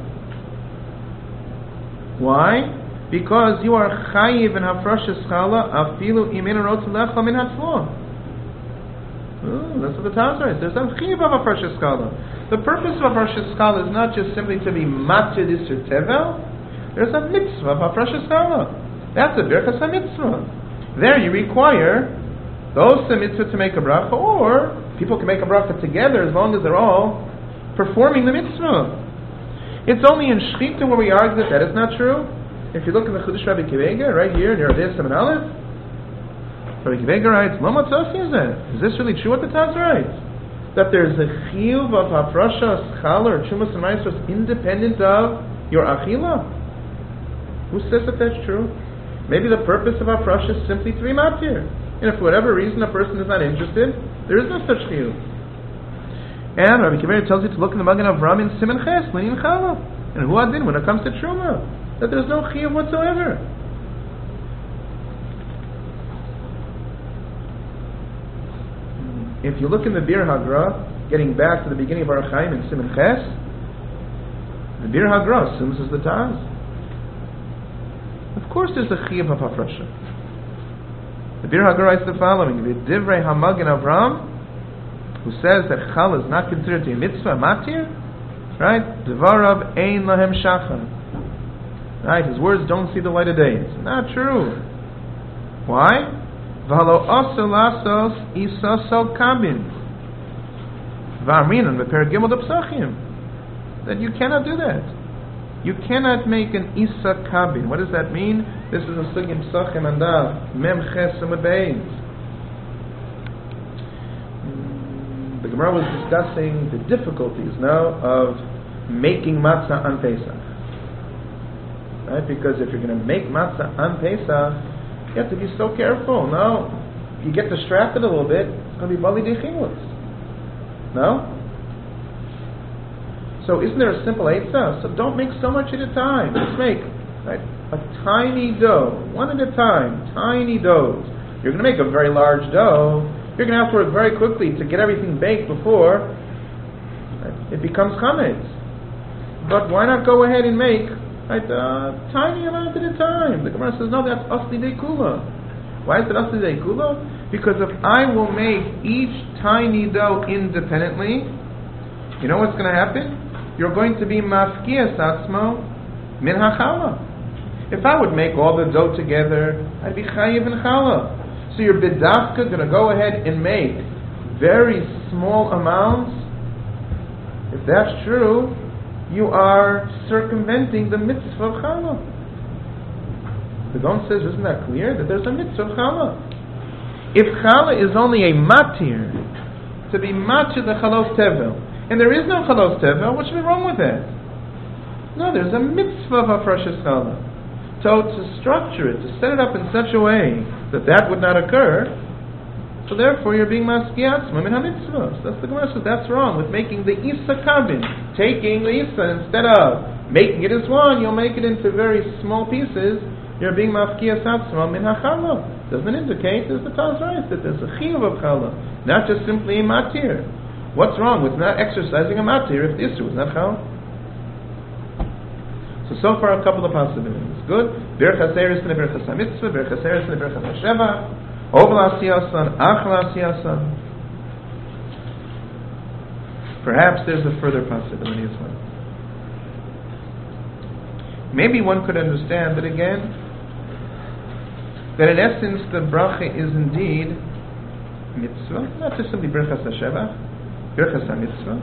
Why? Because you are chayiv in Hafrashas Chala afilu imin rotz lecha min hatzlo. That's what the Taz writes. There's a chayiv of Hafrashas Chala. The purpose of Hafrashas Chala is not just simply to be matir disur tevel. There's a mitzvah of Hafrashas Chala. That's a Berchas HaMitzvah. There you require those mitzvah to make a bracha, or people can make a bracha together as long as they're all performing the mitzvah. It's only in Shechita where we argue that that is not true. If you look in the Chudash Rabbi Kivega, right here in Yerodei Semen Aleph, Rabbi Kivega writes, Lo matzosi is that? Is this really true what the Taz writes? That there's a chiyuv of Hafrashas Chala or Trumas and Meisos independent of your achila? Who says that that's true? Maybe the purpose of Hafrasha is simply to be matir. And if for whatever reason a person is not interested, there is no such chiyuv. And Rabbi Kiveir tells you to look in the Magen Avraham in Siman Ches, Lenin Chala. And who adin when it comes to Truma, that there's no chiyuv whatsoever. If you look in the Bir Hagra, getting back to the beginning of Orach Chaim in Siman Ches, the Bir Hagra assumes is the Taz. Of course there's a chiyuv of Hafrasha. The Bir Hagra writes the following: V'divrei HaMagen Avraham, who says that Chal is not considered to be a mitzvah, matir, right? Devarav ein lahem shachar. Right? His words don't see the light of day. It's not true. Why? V'halo osel lasos isosel kabin. V'arminan v'per gimel d'psachim. That you cannot do that. You cannot make an isa kabin. What does that mean? This is a sugim psachim and daf mem ches amud beis. The Gemara was discussing the difficulties now of making matzah on Pesach. Right? Because if you're going to make matzah on Pesach, you have to be so careful. No? If you get distracted a little bit, it's going to be bali dechimutz. No? So isn't there a simple eitzah? So don't make so much at a time. Just make right, a tiny dough, one at a time, tiny doughs. You're going to make a very large dough, you're going to have to work very quickly to get everything baked before it becomes chametz. But why not go ahead and make right, a tiny amount at a time? The Gemara says, no, that's asli dei kula. Why is it asli dei kula? Because if I will make each tiny dough independently, you know what's going to happen? You're going to be mafkias atzmo min hachala. If I would make all the dough together, I'd be chayiv in chala. So you're bidafka going to go ahead and make very small amounts. If that's true, you are circumventing the mitzvah of chala. The Gon says, isn't that clear? That there's a mitzvah of chala. If chala is only a matir, to be matir the chalos tevel, and there is no chalos tevel, what should be wrong with that? No, there's a mitzvah of hafrashas chala. So to structure it, to set it up in such a way that that would not occur, so therefore you're being maskiyatzma min ha-mitzvahs. That's the Gemara says that's wrong with making the isa kabin, taking the isa instead of making it as one, you'll make it into very small pieces. You're being maskiyatzma min ha-chala. Doesn't indicate, as the Taz writes, that there's a chiyuv of chala, not just simply a matir. What's wrong with not exercising a matir if the issue is not chala? So so far a couple of possibilities. good. Birchas Eresin and Birchas HaMitzvah, Birchas Eresin and Birchas HaShevach, Oval Asiyasan, Achal Asiyasan. Perhaps there's a further possibility as well. Maybe one could understand that again, that in essence the bracha is indeed mitzvah, not just simply Birchas HaShevach, Birchas HaMitzvah.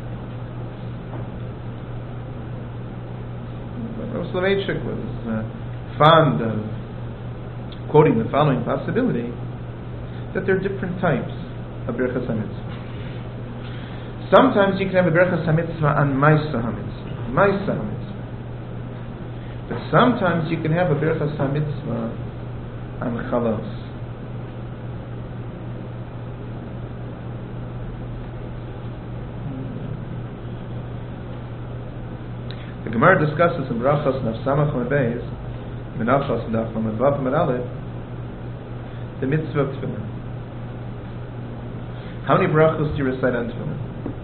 Rav Soloveitchik was uh, fond of quoting the following possibility, that there are different types of Birchas HaMitzvah. Sometimes you can have a Birchas HaMitzvah on Maisa HaMitzvah, Maisa HaMitzvah. But sometimes you can have a Birchas HaMitzvah on Chalos. The Gemara discusses in Brachos Naf Samach Mebeis, Menachos Naf Mevav Meraleh, the mitzvah of Tefillin. How many brachos do you recite on Tefillin?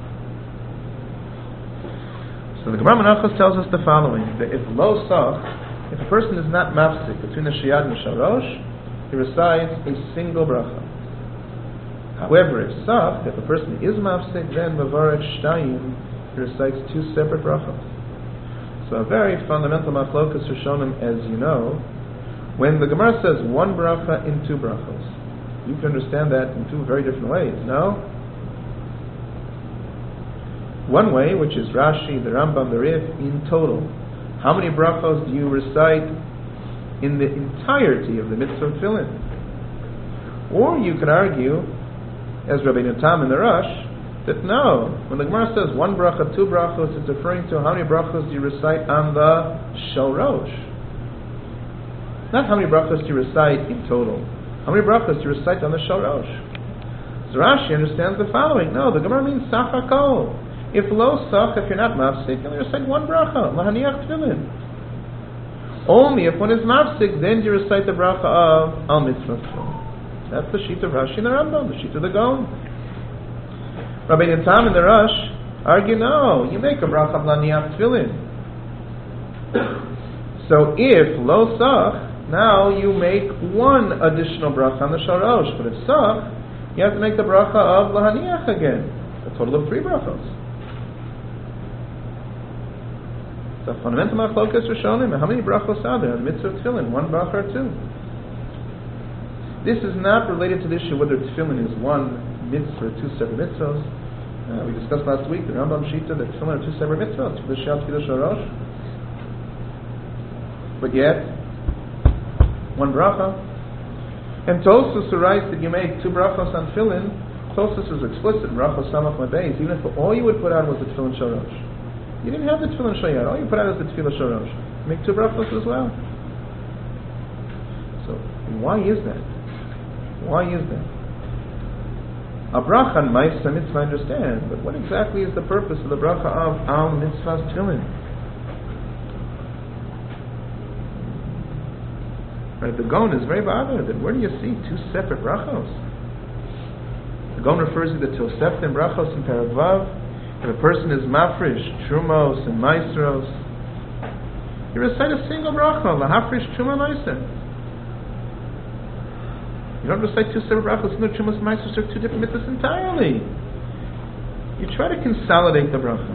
So the Gemara Menachos tells us the following: that if lo sach, if a person is not mafsik between the shiyad and the sharosh, he recites a single bracha. However, if sach, if a person is mafsik, then mavarech shtayim, he recites two separate brachos. So a very fundamental machlokas Rishonim, as you know, when the Gemara says one bracha in two brachos, you can understand that in two very different ways, no? One way, which is Rashi, the Rambam, the Rif, in total. How many brachos do you recite in the entirety of the mitzvah of Tefillin? Or you could argue, as Rabbeinu Tam in the Rush, that no, when the Gemara says one bracha, two brachos, it's referring to how many brachos do you recite on the Shorosh. Not how many brachos do you recite in total. How many brachos do you recite on the Shorosh? So Rashi understands the following. No, the Gemara means Sach HaKol. If lo sach, if you're not mafsik, then you recite one bracha, lahaniach tefillin. Only if one is mafsik, then you recite the bracha of al mitzvah tefillin. That's the sheet of Rashi and the Rambam, the sheet of the Gaon. Rabbeinu Tam and the Rush argue, no, you make a bracha of lahaniach tefillin. So if lo sach, now you make one additional bracha on the sharosh, but if sach, you have to make the bracha of lahaniach again, a total of three brachos. The fundamental machlokas Rishonim. How many brachos are there in the mitzvah of tefillin? One bracha or two? This is not related to the issue whether tefillin is one mitzvah or two separate mitzvahs. Uh, we discussed last week the Rambam Shita that tefillin are two separate mitzvahs, tefillah shal, tefillah sharosh. But yet, one bracha. And Tosfos writes that you make two brachos on tefillin. Tosfos is explicit in brachos samach mebeis. Even if all you would put out was the tefillin sharosh. You didn't have the tefillin shayar. All you put out is the tefillah shorosh. Make two brachos as well. So why is that? Why is that? A bracha on ma'isa mitzvah I understand, but what exactly is the purpose of the bracha of al mitzvah's tefillin? Right, the Gaon is very bothered that where do you see two separate brachos? The Gaon refers to the Toseftim brachos in Perek Vav. If a person is mafrish, trumos, and maestros, you recite a single bracha, lahafrish, truma, meiser. You don't recite two separate brachos, no trumos, maestros are two different mitzvahs entirely. You try to consolidate the bracha.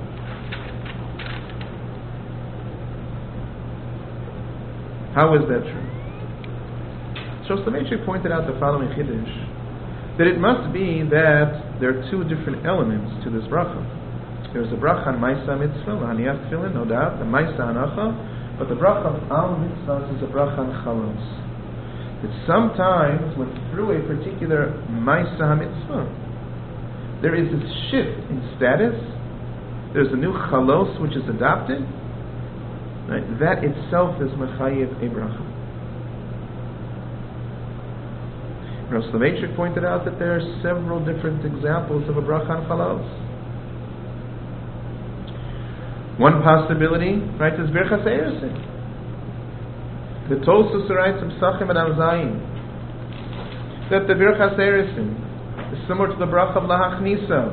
How is that true? So Soloveitchik pointed out the following chiddush, that it must be that there are two different elements to this bracha. There's a bracha on Maisa Mitzvah, Lahaniach Tefillin, no doubt, the Maisa Hanacha, but the bracha of Al Mitzvahs is a bracha on Chalos. That sometimes, when through a particular Maisa HaMitzvah, there is a shift in status, there's a new Chalos which is adopted, right? That itself is Mechayev a bracha. Rav Soloveitchik pointed out that there are several different examples of a bracha on chalos. One possibility, right, is Birchas Eresin. The Tosfos writes of Psachim and Amzayim that the Birchas Eresin is similar to the bracha of Lahachnisa.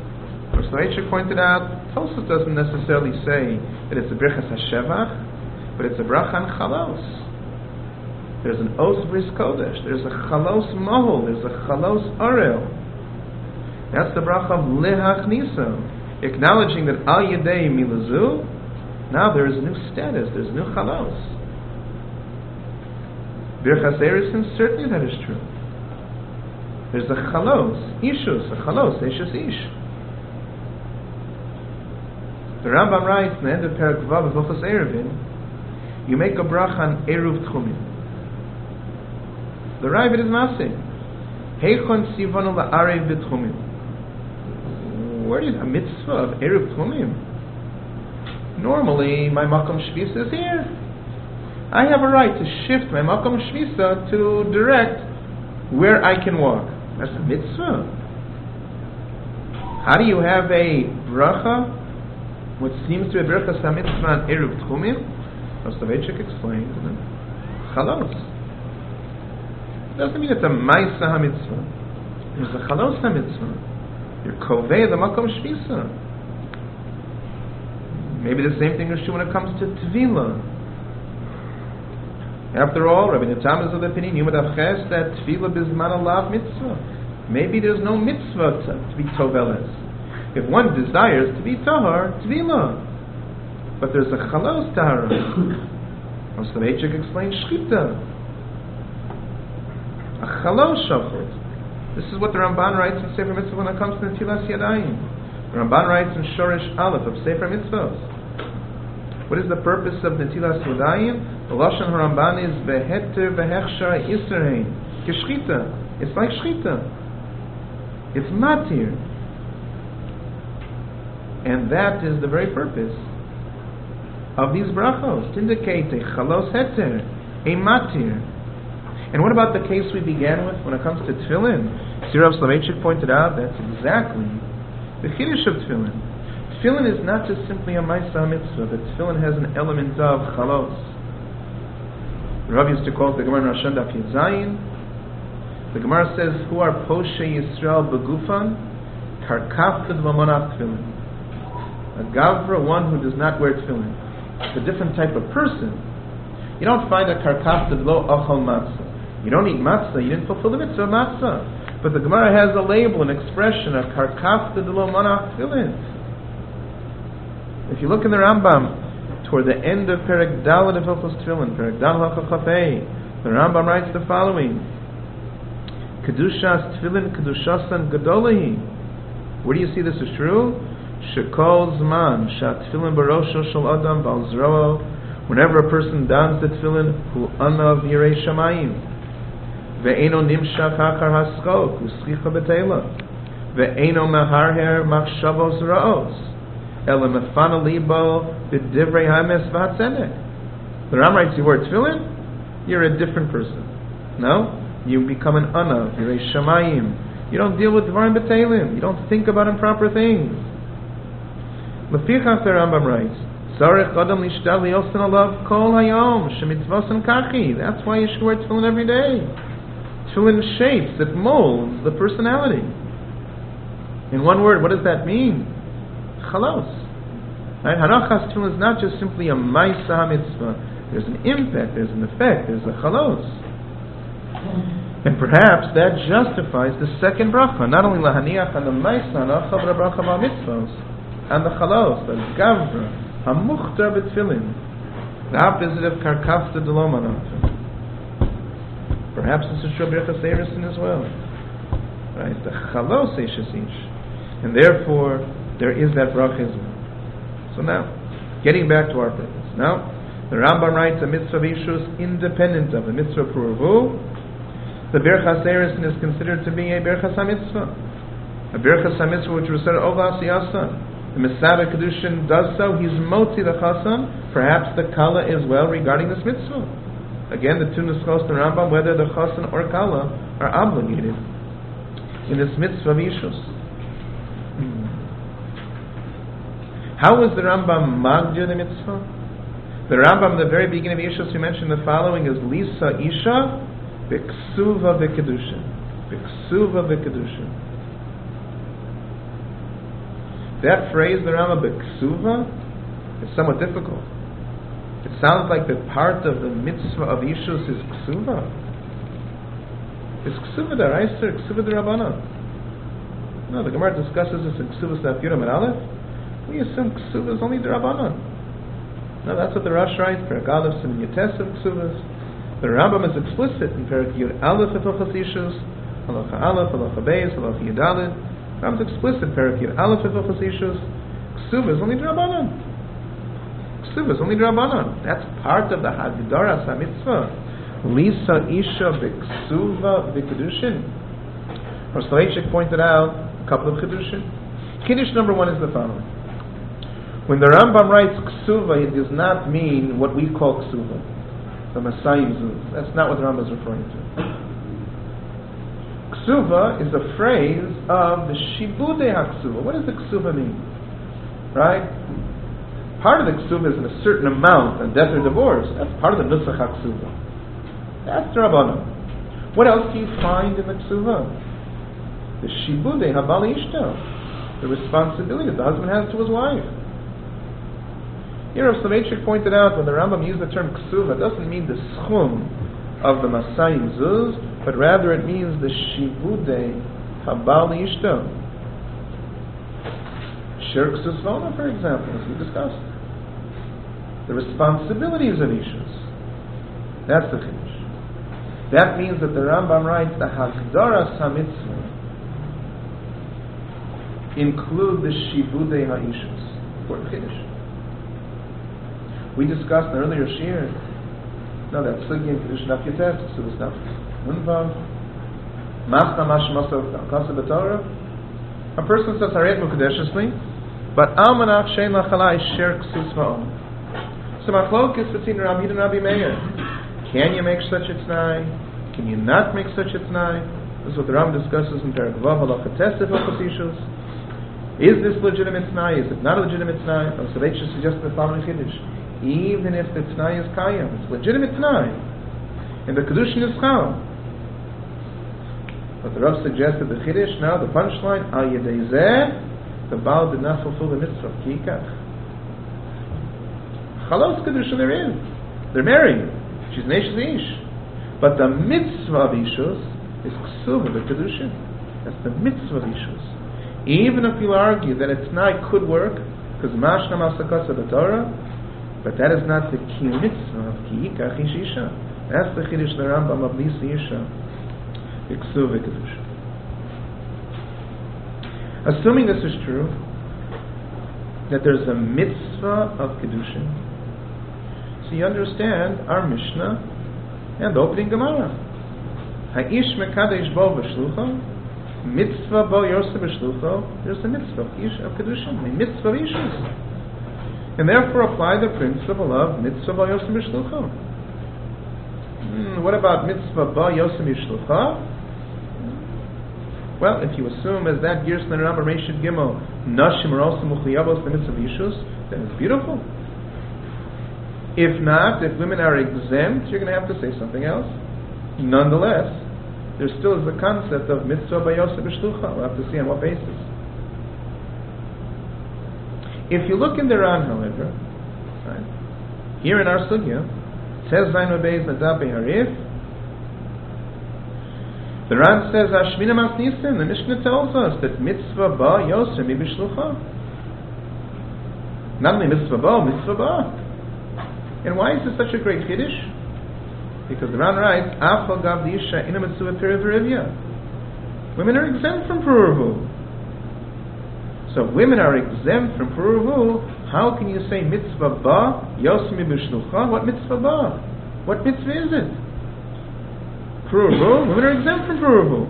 Rav Soloveitchik pointed out, Tosfos doesn't necessarily say that it's a Birchas HaShevach, but it's a bracha on chalos. There's an os bris kodesh. There's a chalos mohol. There's a chalos orel. That's the bracha of lehachnisa, acknowledging that al yedei milazu. Now there is a new status. There's a new chalos. Birchas Eresin, certainly that is true. There's a chalos, ishus, a chalos, ishus ish. The Rambam writes in the end of Perek Vav of Hilchos Eruvin, you make a bracha on eruv tchumim. The Ravid is masing. Heichon sivonu la'arev b'tchumim. Where is a mitzvah of eruv tchumim? Normally, my makom shvisa is here. I have a right to shift my makom shvisa to direct where I can walk. That's a mitzvah. How do you have a bracha? What seems to be a bracha mitzvah on eruv tchumim? Soloveitchik explained. Chalos. It doesn't mean it's a ma'isa ha-mitzvah. There's a chalos ha-mitzvah. You're kovei the makom shvisa. Maybe the same thing is true when it comes to tefillah. After all, Rabbi Netam is of the opinion, Yom Ches, that tefillah bizman alav mitzvah. Maybe there's no mitzvah to, to be toveles. If one desires to be tahar, tefillah. But there's a chalos tahara. Soloveitchik explains shchita. A chalos shachot. This is what the Ramban writes in Sefer Mitzvah when it comes to Netilas Yadayim. The Ramban writes in Shoresh Aleph of Sefer Mitzvahs. What is the purpose of Netilas Yadayim? The Lashon Ramban is Beheter Behechshar Yisrain. Keshchita. It's like shchita. It's matir. And that is the very purpose of these brachos, to indicate a chalos heter, a matir. And what about the case we began with when it comes to tefillin? Sirav Soloveitchik pointed out that's exactly the chiddush of tefillin. Tefillin is not just simply a ma'isa mitzvah, but tefillin has an element of chalos. The Rav used to quote the Gemara in Rosh Hashanah Daf Yud Zayin. The Gemara says, "Who are poshe Yisrael begufan? Karkafted v'monach tefillin." A gavra, one who does not wear tefillin. It's a different type of person. You don't find a karkafted lo achal matzah. You don't eat matzah, you didn't fulfill the mitzvah of matzah. But the Gemara has a label, an expression, a karkafted lo monach tefillin. If you look in the Rambam, toward the end of Perek Daled of Hilchos Tefillin, Perek Daled Halacha Chafei, the Rambam writes the following: Kedushas Tefillin Kedushasan Gedolahi. Where do you see this is true? Shekol Zman Shat Tefillin Barosho Shel Adam Val Zroo. Whenever a person dons the tefillin, Hu Anav Yirei Shamayim, Ve'eno Nimshach Achar Haskok Uschicha B'Teila, Ve'eno Maharher Machshavos Ra'os, Ela Mefana Libo B'Divrei Hames V'Hatzedek. The Ram writes, you wear tefillin, you're a different person. No? You become an Anav Yirei Shamayim. You don't deal with Dvarim B'Teilim. You don't think about improper things. Lefichach, the Rambam writes, Zarech Adam Lishtal Liyosin Alav Kol Hayom Shemitzvosan Kachi. That's why you should wear tefillin every day. Tefillin shapes, it molds the personality. In one word, what does that mean? Chalos. Right? Harachas tefillin is not just simply a ma'isa mitzvah. There's an impact, there's an effect, there's a chalos. And perhaps that justifies the second bracha. Not only lahaniach and the ma'isa, but the bracha of mitzvahs. And the chalos, the gavra, hamuchtar b'tefillin, the opposite of karkafta delomanav. Perhaps this is true of Birchas Eresin as well. Right? The chalos eishasish. And therefore, there is that bracha as well. So now, getting back to our purpose. Now, the Rambam writes a mitzvah v'ishus independent of the mitzvah puravu. The Birchas Eresin is considered to be a Birchas HaMitzvah. A Birchas HaMitzvah which was said, Ola Siyasa. The Mesabeh Kedushin does so, he's motzi the chasam, perhaps the kala as well regarding this mitzvah. Again, the two nuschos the Rambam, whether the chasam or kala are obligated in this mitzvah v'ishus. Hmm. How was the Rambam magdir the mitzvah? The Rambam, at the very beginning of Yishus, we mentioned the following is Lisa Isha B'ksuva B'kedushin. B'ksuva B'kedushin. That phrase, the Rambam B'ksuva, is somewhat difficult. It sounds like that part of the mitzvah of Ishus is ksuva. Is ksuva daraisa or ksuva derabbanan? No, the Gemara discusses this in Ksuvas Daf Yudam and Aleph. We assume ksuva is only derabbanan. No, that's what the Rosh writes. Perak Aleph Siman Yates of ksuvas. The Rambam is explicit in Perak Yud Aleph of Hilchos Ishus, Halacha Aleph, Halacha Beis, Halacha Yudalid. Rambam is explicit Perak Yud Aleph of Hilchos Ishus. Ksuva is only derabbanan. Ksuva is only derabbanan. That's part of the Hagdaras HaMitzvah. Lisa Isha B'Ksuva B'Kedushin. Or Soloveitchik pointed out a couple of Kedushin. Kiddush number one is the following. When the Rambam writes Ksuva, it does not mean what we call Ksuva, the Masayim Zuz. That's not what the Rambam is referring to. Ksuva is a phrase of the Shibudei HaKsuva. What does the Ksuva mean? Right? Part of the Ksuva is in a certain amount, and death or divorce. That's part of the Nusach HaKsuva. That's the Rabbanon. What else do you find in the Ksuva? The Shibudei HaBal Ishto, the responsibility that the husband has to his wife. Here, Rav Soloveitchik pointed out when the Rambam used the term Ksuva, it doesn't mean the schum of the Masayim Zuz, but rather it means the Shibudei HaBal Ishto. Shir Ksusvona, for example, as we discussed. The responsibilities of Ishus. That's the Chiddush. That means that the Rambam writes the Hagdaras HaMitzvah include the Shibudei HaIshus. For the Chiddush. We discussed in the earlier Shir, no, that's Sugi and Kiddush Daf Yates, Ksuvas Daf Nunvav, Machna Mashmasov Kasa B'Torah. A person says Haret Mukadeshesli, but Almanach Shein Lachalai Sher Ksus Va'om. So Machlok is between Rabbi and Rabbi Meir. Can you make such a t'nai? Can you not make such a t'nai? This is what the Ram discusses in Perek Vav Halacha Tesef Hilchos Ishus. Is this legitimate t'nai? Is it not a legitimate t'nai? So they just suggest the following Chiddush. Even if the t'nai is Kayam, it's legitimate t'nai. And the Kedushin is Chal. But the Rav suggested the Chiddush, now the punchline, Al Yedei Zeh, the Baal did not fulfill the mitzvah. Kikach. Chalos Kedushin they're in. They're married. She's an Eish Ish. But the mitzvah of Ishus is Ksuva, the Kedushin. That's the mitzvah of Ishus. Even if you argue that a t'nai could work, because Mashna Masakasa B'Torah, but that is not the ki mitzvah of ki yikach ish isha. That's the Chiddush the Rambam of Lisa Isha. Iksuv v'kedusha. Assuming this is true, that there's a mitzvah of kedushin, so you understand our Mishnah and the opening Gemara. Ha'ish mekadesh bo v'shlucho, mitzvah bo yosef v'shlucho. There's a mitzvah of kedushin, a mitzvah of ishus. And therefore apply the principle of mitzvah ba yosem b'shlucha. Hmm, what about mitzvah ba yosem b'shlucha? Well, if you assume as that Girs and Rambam Reshit Gimel, Nashim are also muchiyavos the mitzvah b'ishus, then it's beautiful. If not, if women are exempt, you're going to have to say something else. Nonetheless, there still is the concept of mitzvah ba yosem b'shlucha. We'll have to see on what basis. If you look in the Ran, however, right, here in our sugya, it says Zayin Beis Nadabe Harif. The Ran says Ashmina Mas Nisan. The Mishnah tells us that mitzvah ba yosem mi b'shlucha. Not only mitzvah ba, mitzvah ba. And why is this such a great chiddush? Because the Ran writes Afal Gav Disha Ina Mitzvah Peri V'Rivya. Women are exempt from Puruvu. So if women are exempt from Puruvu, how can you say mitzvah ba, yosmi b'shlucha? What mitzvah ba? What mitzvah is it? Puruvu, women are exempt from Puruvu.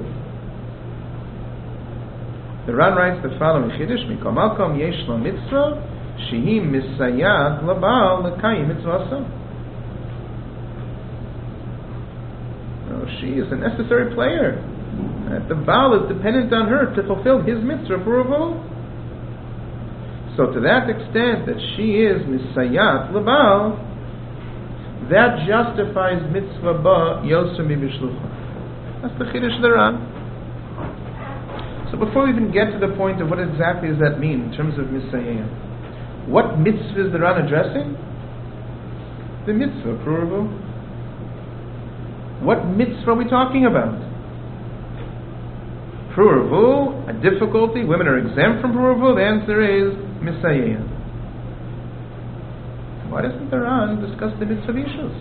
The Ran writes the following Chiddush, Mikol Malkom yesh lo mitzvah, shehi misayad labal l'kayim mitzvah. No, she is a necessary player. The Baal is dependent on her to fulfill his mitzvah Puruvu. So to that extent that she is misayat lebal, that justifies mitzvah ba yosem b'shlucha. That's the chiddush of the Ran. So before we even get to the point of what exactly does that mean in terms of misayat, what mitzvah is the Ran addressing? The mitzvah, Pruruvu. What mitzvah are we talking about? Pruruvu, a difficulty, women are exempt from Pruruvu, the answer is Misayeh. Why doesn't the Ran discuss the mitzvah issues?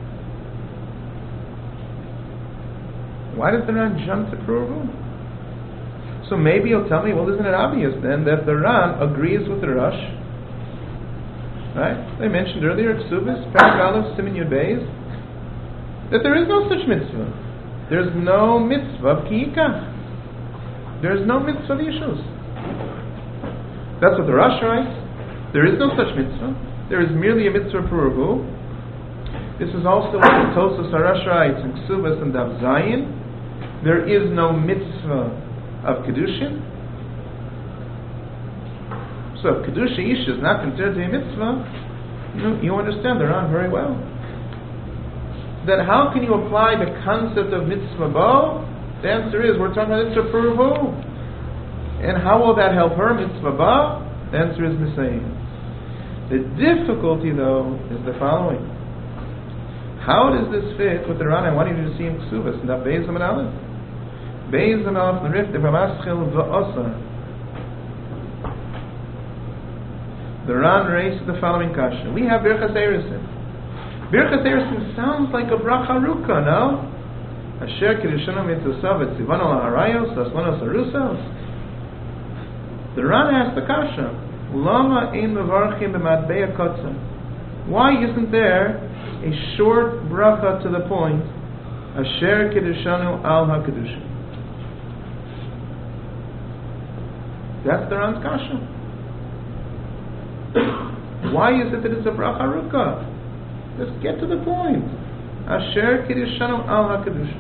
Why does the Ran jump to Pruruvu? So maybe you'll tell me, well, isn't it obvious then that the Ran agrees with the Rosh? Right? I mentioned earlier, Ksubis, Perek Aleph, Siman Yud Beis, that there is no such mitzvah. There's no mitzvah of Ki'ikach. There's no mitzvah of issues. That's what the Rosh writes. There is no such mitzvah. There is merely a mitzvah of Pruruvu. This is also what the Tosfos HaRosh writes in Ksubas and Daf Zayin. There is no mitzvah of Kedushin. So if Kedusha Isha is not considered to be a mitzvah, you, know, you understand the Ran very well. Then how can you apply the concept of mitzvah bo? The answer is, we're talking about mitzvah Pruruvu. And how will that help her, mitzvah ba? The answer is Misayim. The difficulty, though, is the following. How does this fit with the Ran I wanted you to see in Ksubas, in that Beis Amid Aleph? Beis Amid Aleph Nerif, the Vamaschil V'osa. The Ran raised the following kasha. We have Birchas Eresin. Birchas Eresin sounds like a bracha ruka, no? Asher Kiddushanim Mitzvah V'tzivano Laharayos Aslonos Arusos. The Ran asked the kasha, Lama ein mevarchim b'matbei kotzah. Why isn't there a short bracha to the point? Asher Kiddushanu al HaKedusha. That's the Ran's kasha. Why is it that it's a bracha ruka? Let's get to the point. Asher Kiddushanu al HaKedusha.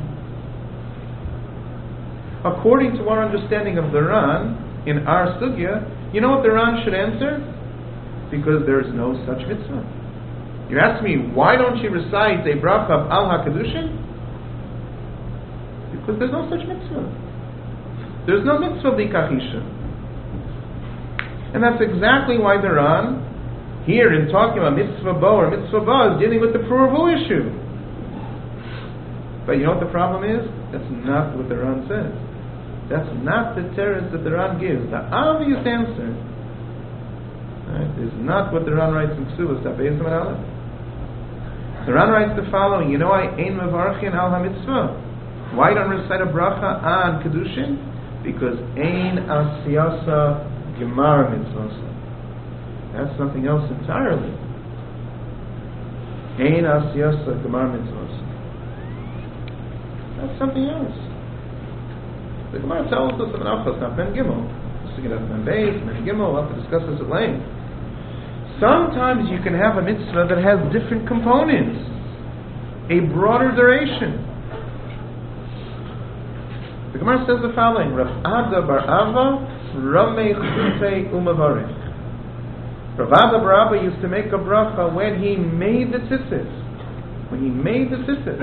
According to our understanding of the Ran, in our sugya, you know what the Ran should answer? Because there is no such mitzvah. You ask me, why don't you recite a bracha of al HaKedushin? Because there's no such mitzvah. There's no mitzvah b'ikachisha. And that's exactly why the Ran, here in talking about mitzvah bo or mitzvah ba, is dealing with the Pruruvu issue. But you know what the problem is? That's not what the Ran says. That's not the teretz that the Ran gives. The obvious answer, right, is not what the Ran writes in Ksubas, that Beis Amid Aleph. The Ran writes the following, you know, I ein mevarchin al ha-mitzvah. Why don't I recite a bracha on Kedushin? Because ein asiyasa gemar mitzvah. That's something else entirely. Ein asiyasa gemar mitzvah. That's something else. The Gemara tells us of an Achos, not Ben Gimel. Just to get out Ben Beis, Ben Gimel, we'll have to discuss this at length. Sometimes you can have a mitzvah that has different components, a broader duration. The Gemara says the following: Rav Ada bar Ava, Ramei Chutei Umavarich. Rav Ada bar Ava used to make a bracha when he made the tzitzis. When he made the tzitzis.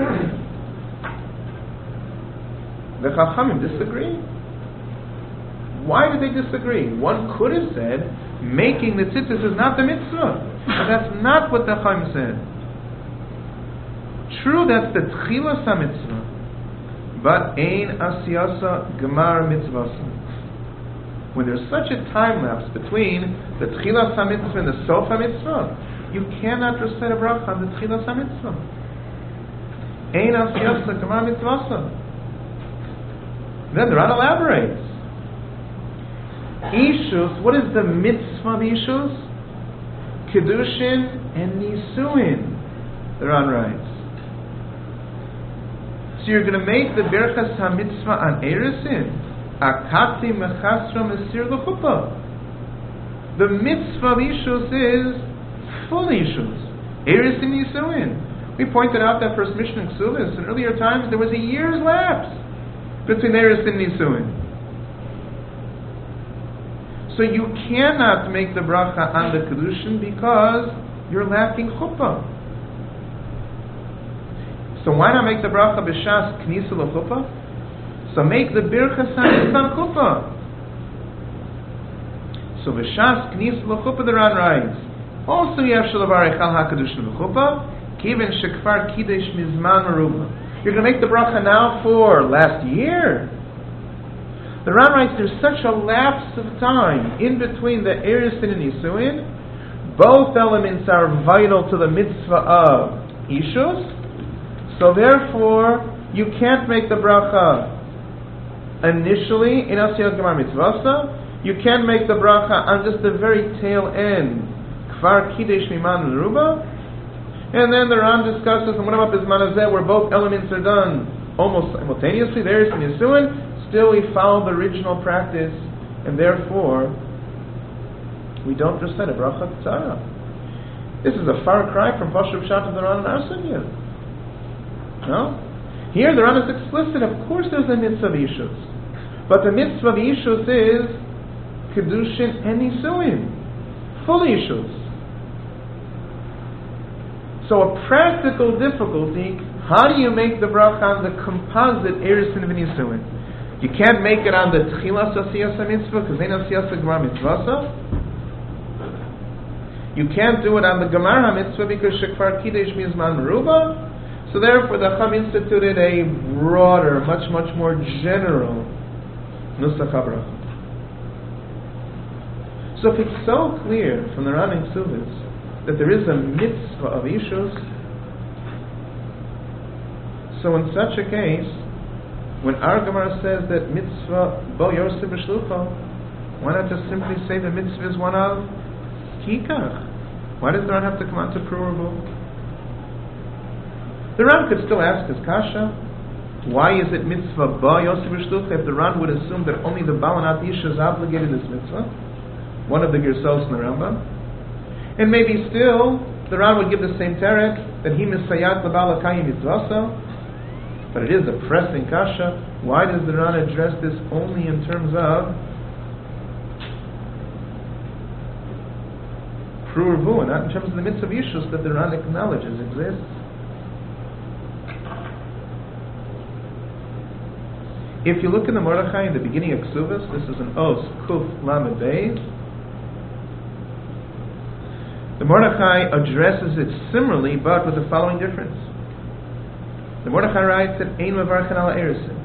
The Chachamim disagree. Why did they disagree? One could have said, making the tzitzis is not the mitzvah. But that's not what the Chachamim said. True, that's the tchilas ha-mitzvah. But ein asiyasa gemar mitzvasa. When there's such a time lapse between the tchilas ha-mitzvah and the sof ha-mitzvah, you cannot recite a bracha on the tchilas ha-mitzvah. Ein asiyasa gemar mitzvasa. Then the Ran elaborates. Ishus, what is the mitzvah of Ishus? Kedushin and Nisuin, the Ran writes. So you're going to make the Berchas HaMitzvah on Eresin. Akati mechasra mesir l'chuppah. The mitzvah of Ishus is full Ishus. Eresin Nisuin. We pointed out that first mission in Ksubis. In earlier times there was a year's lapse between Eresin and Nisuin. So you cannot make the bracha on the Kedushin because you're lacking chuppah. So why not make the bracha b'shas knisa l'chuppah? So make the birchas on chuppah. So b'shas knisa l'chuppah the Ran writes, also you have shalavarich al ha-kedushin v'chuppah, Kivin shekfar kiddush mizman meruba. You're going to make the bracha now for last year. The Ran writes there's such a lapse of time in between the Erusin and Yisuin. Both elements are vital to the mitzvah of Ishus. So therefore, you can't make the bracha initially in Asiyat Gemar Mitzvasa. You can't make the bracha on just the very tail end. Kfar Kiddush Miman Meruba. And then the Ran discusses, and what about Bizman Hazeh, where both elements are done almost simultaneously, there is in Yisuin. Still we follow the original practice, and therefore we don't recite a bracha tzara. This is a far cry from Pashup Shat of the Ran and Arsanya. No? Here the Ran is explicit, of course there's a mitzvah of Ishus. But the mitzvah of Ishus is Kedushin and Nisuin. Full Ishus. So a practical difficulty, how do you make the bracha on the composite Erusin and Nisuin? You can't make it on the Tchilas Asiyas HaMitzvah because ain't Asiyas HaGemar Mitzvasa. You can't do it on the Gemar HaMitzvah because Shekfar Kiddush Mizman Meruba. So therefore the Chum instituted a broader, much, much more general Nusach HaBracha. So if it's so clear from the Ran and Ksubis that there is a mitzvah of Ishus, so in such a case, when our Gemara says that mitzvah bo yosef b'shlucho, why not just simply say the mitzvah is one of kikach? Why does the Ran have to come out to prurubu? The Ran could still ask his kasha, why is it mitzvah bo yosef b'shlucho if the Ran would assume that only the balanat isha is obligated this mitzvah, one of the girsos in the Rambam, and maybe still the Ran would give the same terek that he misayat l'balakayim mitzvasa. But it is a pressing kasha. Why does the Ran address this only in terms of Prurvu, and not in terms of the mitzvah of Yishus that the Ran acknowledges exists? If you look in the Mordechai in the beginning of Ksubas, this is an Os Kuf Lamed Beis. The Mordechai addresses it similarly, but with the following difference. The Mordechai writes that Ein Mevarchen Ala Erusin.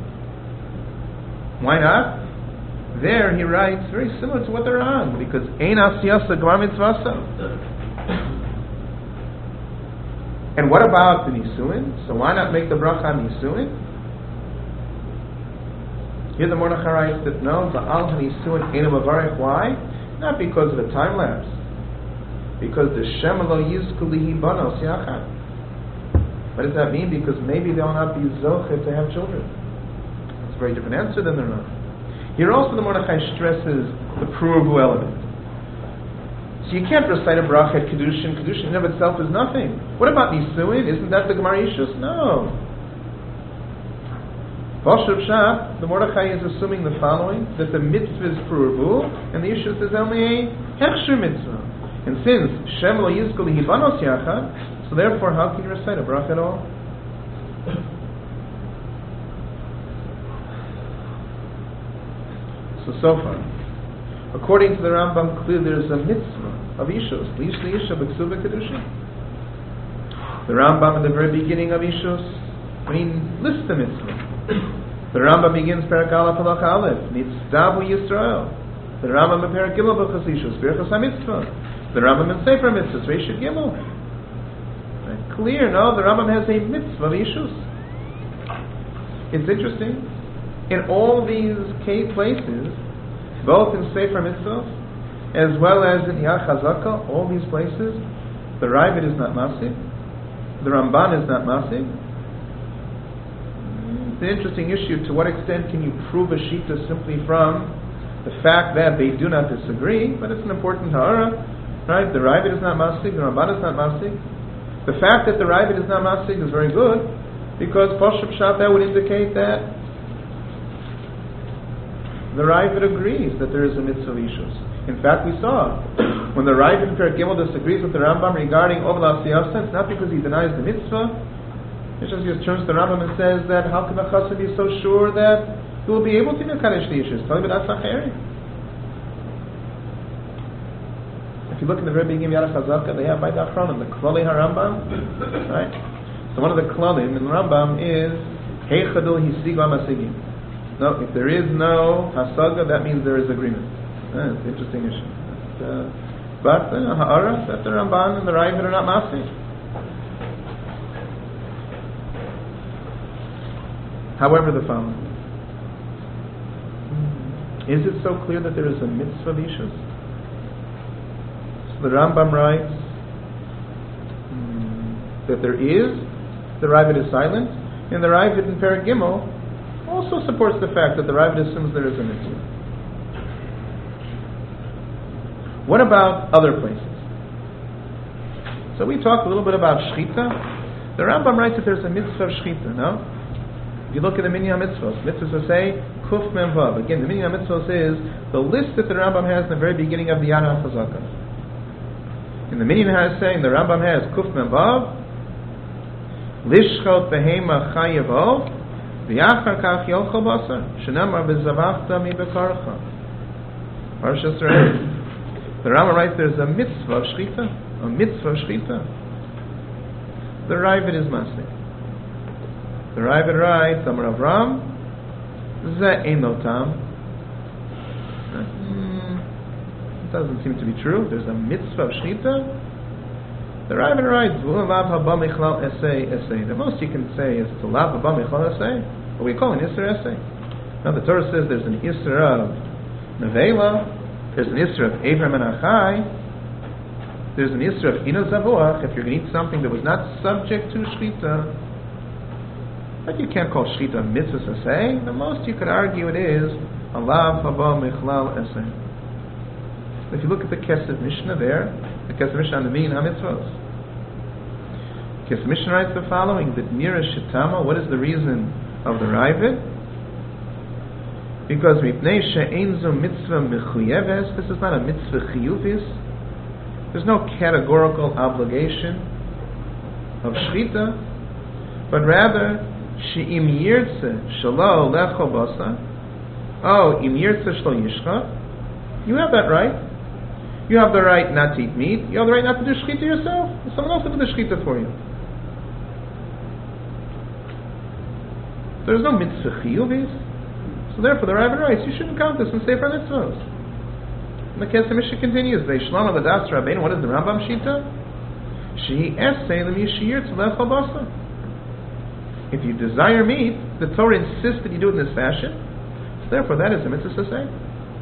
Why not? There he writes very similar to what they're on, because Ein Asiyas Gemar Mitzvasa. And what about the Nisuin? So why not make the bracha on Nisuin? Here the Mordechai writes that no, Ba'al HaNisuin Ein Mevarech. Why? Not because of the time lapse. Because the Shem Lo Yizku Lihi Banos Yachad. What does that mean? Because maybe they'll not be zocheh to have children. That's a very different answer than the Ran. Here also the Mordechai stresses the prurubu element. So you can't recite a bracha at Kedushin. Kedushin in of itself is nothing. What about Nisuin? Isn't that the Gemar Ishus? No. Pashup Shat, the Mordechai is assuming the following, that the mitzvah is prurubu, and the Ishus is only a hechsher mitzvah. And since Shem Lo Yizku Lihi Banos Yachad, so therefore, how can you recite a bracha at all? So, so far, according to the Rambam, clearly there is a mitzvah of Ishus. Lish Liisha B'Ksuva Kedushin. The Rambam at the very beginning of Ishus, when he lists the mitzvah, the Rambam begins Perak Aleph Halacha Aleph, Nitzdavu Yisrael. The Rambam in Perak Gimel B'Chas Ishus, Birchas HaMitzvah. The Rambam in Sefer Mitzvahs, Reishit Gimel. Clear, no? The Rambam has a mitzvah of Ishus. It's interesting. In all these key places, both in Sefer Mitzvahs as well as in Yad Chazaka, all these places, the Ravid is not Masig, the Ramban is not Masig. It's an interesting issue. To what extent can you prove a Shita simply from the fact that they do not disagree? But it's an important Ha'ara, right? The Ravid is not Masig, the Ramban is not Masig. The fact that the Ravid is not Masig is very good, because Pashup Shat that would indicate that the Ravid agrees that there is a mitzvah of Ishus. In fact, we saw when the Ravid in Perek Gimel disagrees with the Rambam regarding Ovel Asiyasa, it's not because he denies the mitzvah. It's just he turns to the Rambam and says that how can a chassid be so sure that he will be able to be Kaddish the Ishus? If you look in the very beginning of Yad HaChazaka, they have by the Achronim, the Klali HaRambam, right? So one of the Klalim in the Rambam is Heichadul Hisigu HaMasigim. No, if there is no Hasaga, that means there is agreement. Uh, it's an interesting issue. Uh, but uh, Ha'ara, that the Ramban and the Ravid are not Masig. However, the following. Is it so clear that there is a mitzvah of Ishus? So the Rambam writes um, that there is, the Ravid is silent, and the Ravid in Perek Gimel also supports the fact that the Ravid assumes there is a mitzvah. What about other places? So we talked a little bit about Shchita. The Rambam writes that there's a mitzvah of Shchita, no? If you look at the Minyan Mitzvos, mitzvahs say Kuf Mem Vav. Again, the Minyan Mitzvos is the list that the Rambam has in the very beginning of the Yad HaChazaka. In the Minyan has saying the Rambam has Kuf Mem Vav, Lishchot Behema Chayevov, V'yachar Kach Yochel Basar, Shenamar V'zavachta Mi Bekarcha. Parshas Re'eh. The Rambam writes there's a mitzvah of Shchita, a mitzvah of Shchita. The Ravid is Masik. The Ravid writes, Amar Avram, Ze Eino Tam. It doesn't seem to be true. There's a mitzvah of Shchita. The Ravid writes, V'ulav haba michlal esei esei. The most you can say is it's a lav haba michlal esei. What we call an Isser esei. Now the Torah says there's an Isser of Nevela, there's an Isser of Abraham and Achai, there's an Isser of Ino Zavuach, if you're going to eat something that was not subject to Shchita. But you can't call Shchita a mitzvah esei. The most you could argue it is a lav haba michlal esei. If you look at the Kesef Mishnah there, the Kesef Mishnah on the Minyan HaMitzvos, Kesef Mishnah writes the following, that Mira Shetama, what is the reason of the Ravid? Because Mipnei she'ein zo mitzvah mechuyeves, this is not a mitzvah chiyuvis, there's no categorical obligation of Shchita, but rather, she'im yirtze shalo lecho basa, oh, im yirtze shlo yishcha, you have that right. You have the right not to eat meat. You have the right not to do shchita yourself. Someone else will do the shchita for you. There's no mitzvah chiyuvis. So therefore the Ravid writes, you shouldn't count this in Sefer Mitzvos. And the Kesef Mishnah continues, Ve'shlama l'das Rabbeinu, what is the Rambam Shita? Shehi esei l'mi sheyirtze lecho basa. If you desire meat, the Torah insists that you do it in this fashion. So therefore that is a mitzvah to say.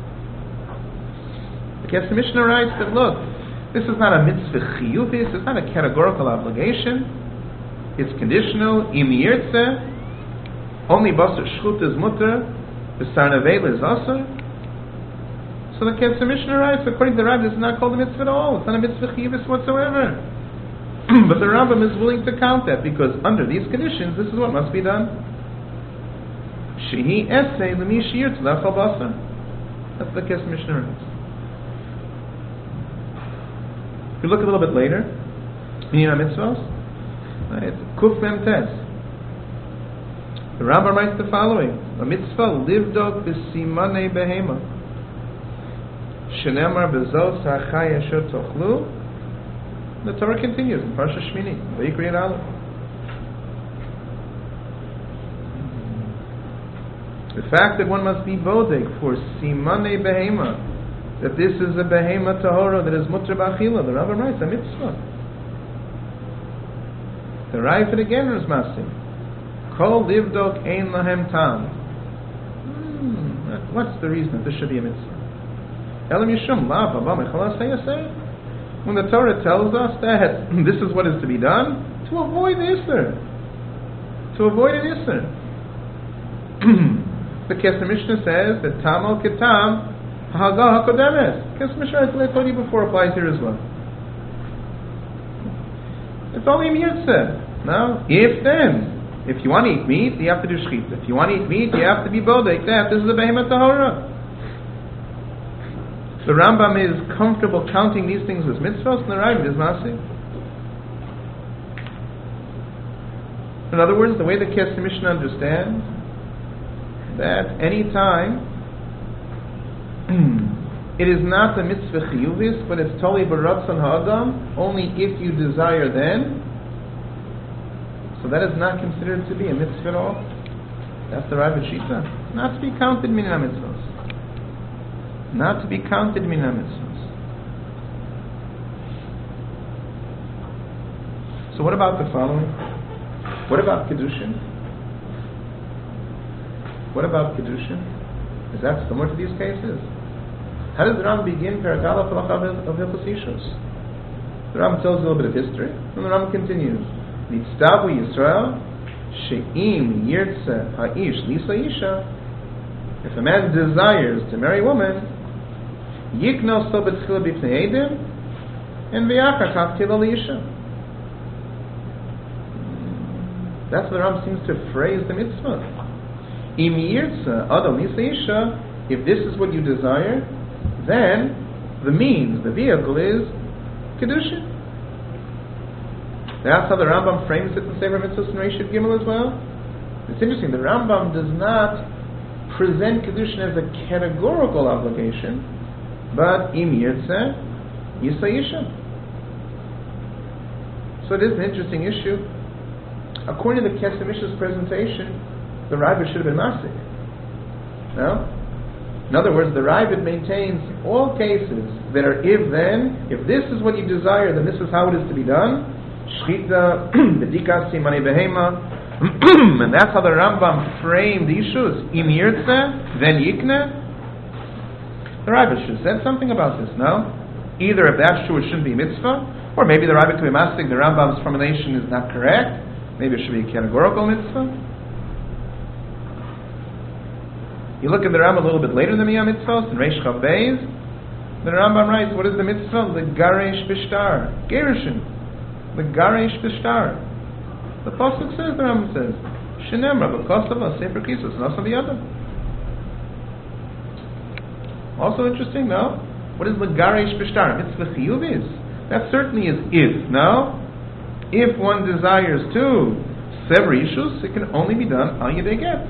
The Kesef Mishnah writes that, look, this is not a mitzvah chiyuvis, it's not a categorical obligation, it's conditional, im yirtze, only basar shchut is mutter, b'sar nevel is asar. So the Kesef Mishnah writes, according to the Rav, this is not called a mitzvah at all, it's not a mitzvah chiyuvis whatsoever. But the Rambam is willing to count that, because under these conditions, this is what must be done. Shehi esei l'mi sheyirtze lecho basar. That's the Kesef Mishnah writes. If you look a little bit later, Minyan HaMitzvos, right, Kuf Mem Tes. The Rambam writes the following: a mitzvah livdok b'simanei behema, shenemar bezos ha'chai asher tochlu. The Torah continues in Parsha Shmini, Vayikri et Aleph. The fact that one must be bodek for simanei behema, that this is a behema tahora that is mutter b'achila, the Rambam writes a mitzvah. The Ravid again is masim. Kol livdok ein lahem tam. Hmm, what's the reason that this should be a mitzvah? Elam yishum la baba mechala seyasei. When the Torah tells us that this is what is to be done, to avoid the Isser. To avoid an Isser. The Kesef Mishnah says that tam al ketam ha'hagah ha'kodemes. Kesef Mishnah, as I told you before, applies here as well. It's only a mitzvah. Now, if then, if you want to eat meat, you have to do shchita. If you want to eat meat, you have to be bodek. That this is a behemoth tahora. The Rambam is comfortable counting these things as mitzvahs, and the Ravid is masing. In other words, the way the Kesef Mishnah understands that any time it is not a mitzvah chiyuvis, but it's totally baratzon ha'adam, only if you desire then. So that is not considered to be a mitzvah at all. That's the Ravid Shita. Not to be counted min ha-mitzvahs. Not to be counted min ha-mitzvahs. So what about the following? What about Kedushin? What about Kedushin? Is that similar to these cases? How does the Ram begin Perek Aleph of Hilchos Ishus? The Ram tells a little bit of history, and the Ram continues. Nitztavu Yisrael she'im yirtze ha'ish lisa isha. If a man desires to marry a woman, yikno so b'tchila b'pnei edim, and v'yachar kach tila l'isha. That's what the Ram seems to phrase the mitzvah. Im yirtze adam lisa isha. If this is what you desire, then the means, the vehicle is Kedushin. That's how the Rambam frames it in Sefer Mitzvos and Reishit Gimel as well. It's interesting, the Rambam does not present Kedushin as a categorical obligation, but Im Yirtzeh Yisayisha. So it is an interesting issue. According to the Kesef Mishnah's presentation, the Ravid should have been Masik. No? In other words, the Ravid maintains all cases that are if then, if this is what you desire, then this is how it is to be done. Shchita, B'dikas Simani Behema, and that's how the Rambam framed the issues. Im Yirtzeh, then Yikne. The Ravid should have said something about this, no? Either if that's true, it shouldn't be mitzvah, or maybe the Ravid could be mastic, the Rambam's formulation is not correct. Maybe it should be a categorical mitzvah. You look at the Rambam a little bit later than the mitzvahs, in Reish Chav Beis, the Rambam writes, what is the mitzvah? The Garesh Bishtar, Gerushin. The Garesh Bishtar. The Pasuk says, the Rambam says, Shenemra b'kosava sefer kisus nasan v'yada. Also interesting, no? What is the Garesh Bishtar? Mitzvah chiyuvis. That certainly is if, no? If one desires to sever issues, it can only be done al yedei get.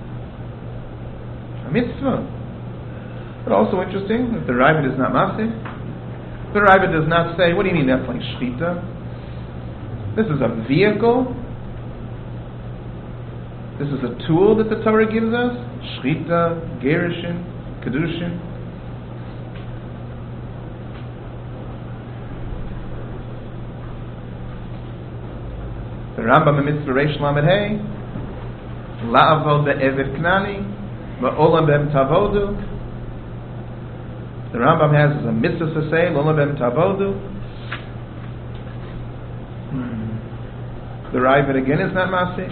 A mitzvah. But also interesting that the Ravid is not masih. The Ravid does not say, what do you mean that's like shchita? This is a vehicle. This is a tool that the Torah gives us. Shchita, Gerushin, Kedushin. The Rambam in Mitzvah Reish Lamed Hey, La'avod be'eved Knani, Ma'olam be'em tavodu. The Rambam has a mitzvah to say, L'olam be'em tavodu. The Ravid again is not Masih.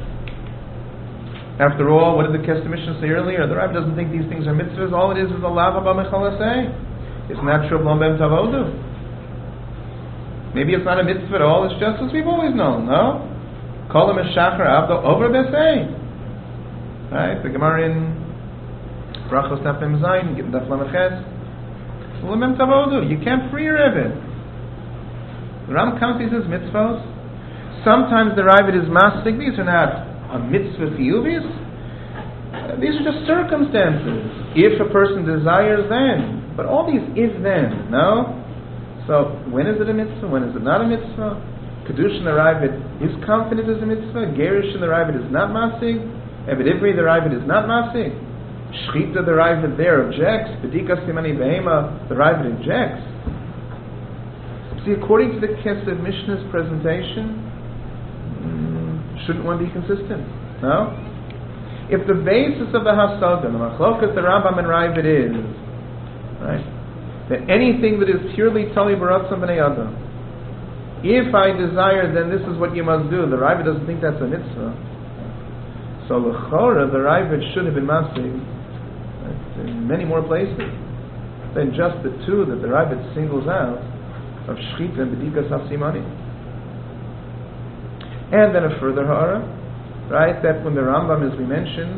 After all, what did the Kesef Mishnah say earlier? The Ravid doesn't think these things are mitzvahs. All it is is a lava b'mechalasei. It's not true of L'olam be'em tavodu. Maybe it's not a mitzvah at all, it's just as we've always known, no? Kol ha-meshachar avdo over b'sei. Right? The Gemara in Brachos Daf Mem Zayin, Daf Lamed Ches. L'mem tavodu. You can't free your Eved. The Ram counts these as mitzvahs. Sometimes the Ravid is mastic. These are not a mitzvah chiyuvis. Uh, these are just circumstances. If a person desires, then. But all these if then, no? So, when is it a mitzvah? When is it not a mitzvah? Kedushin the Ravid is confident as a mitzvah. Gerushin the Ravid is not masig. Eved Ivri the Ravid is not masig. Shchita the Ravid there objects. B'dikas Simani Behema the Ravid objects. See, according to the Kesef Mishnah's presentation, mm, shouldn't one be consistent? No? If the basis of the Hasadim, the Machlokas the Rambam and Ravid is, right, that anything that is purely tali baratzon b'nei adam, if I desire, then this is what you must do. The Ravid doesn't think that's a mitzvah. So l'chora, the Ravid should have been masig in many more places than just the two that the Ravid singles out of shchita and b'dikas hasimani. And then a further ha'ara, right? That when the Rambam, as we mentioned,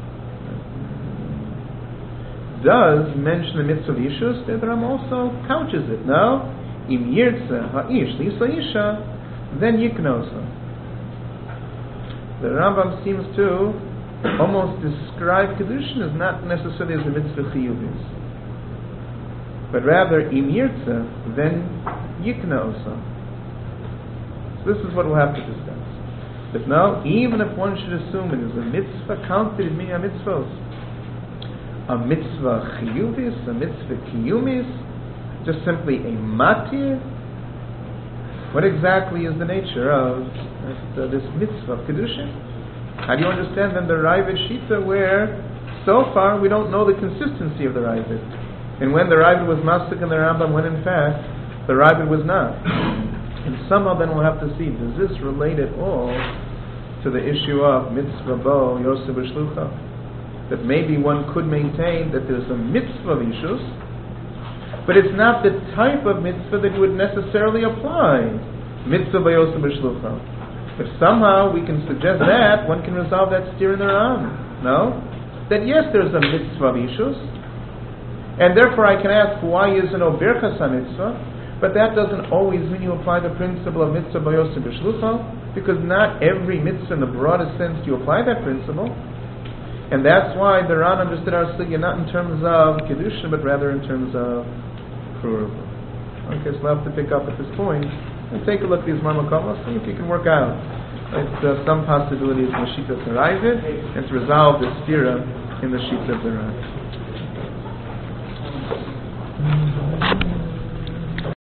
does mention the mitzvah of Yishus, the Ram also couches it. No? Im yirtze ha'ish lisa isha, then yiknosa. The Rambam seems to almost describe Kedushin as not necessarily as a mitzvah chiyuvis. but rather im yirtza, then yikna osa. So this is what we'll have to discuss. But now, even if one should assume it is a mitzvah counted in many mitzvahs, a mitzvah chiyuvis, a mitzvah kiyumis, just simply a matir, what exactly is the nature of uh, this mitzvah of kedushin? How do you understand then the Ravid Shita, where so far we don't know the consistency of the Ravid, and when the Ravid was masuk and the Rambam, when in fact the Ravid was not? And somehow then we'll have to see, does this relate at all to the issue of mitzvah bo Yosef B'shlucha? That maybe one could maintain that there's a mitzvah of ishus, but it's not the type of mitzvah that you would necessarily apply. Mitzvah bo Yosef B'shlucha. If somehow we can suggest that, one can resolve that steer in the Ram. No? That yes, there's a mitzvah of ishus, and therefore I can ask, why is no birchas mitzvah? But that doesn't always mean you apply the principle of mitzvah bo Yosef B'shlucha, because not every mitzvah in the broadest sense do you apply that principle. And that's why the Ran understood our sugya not in terms of kedusha, but rather in terms of prurva. Okay, so we'll have to pick up at this point and take a look at these marmakomos, see if you can work out it's, uh, some possibilities in the Shita Sarayvid, and to resolve the stira in the Shita Sarayvid.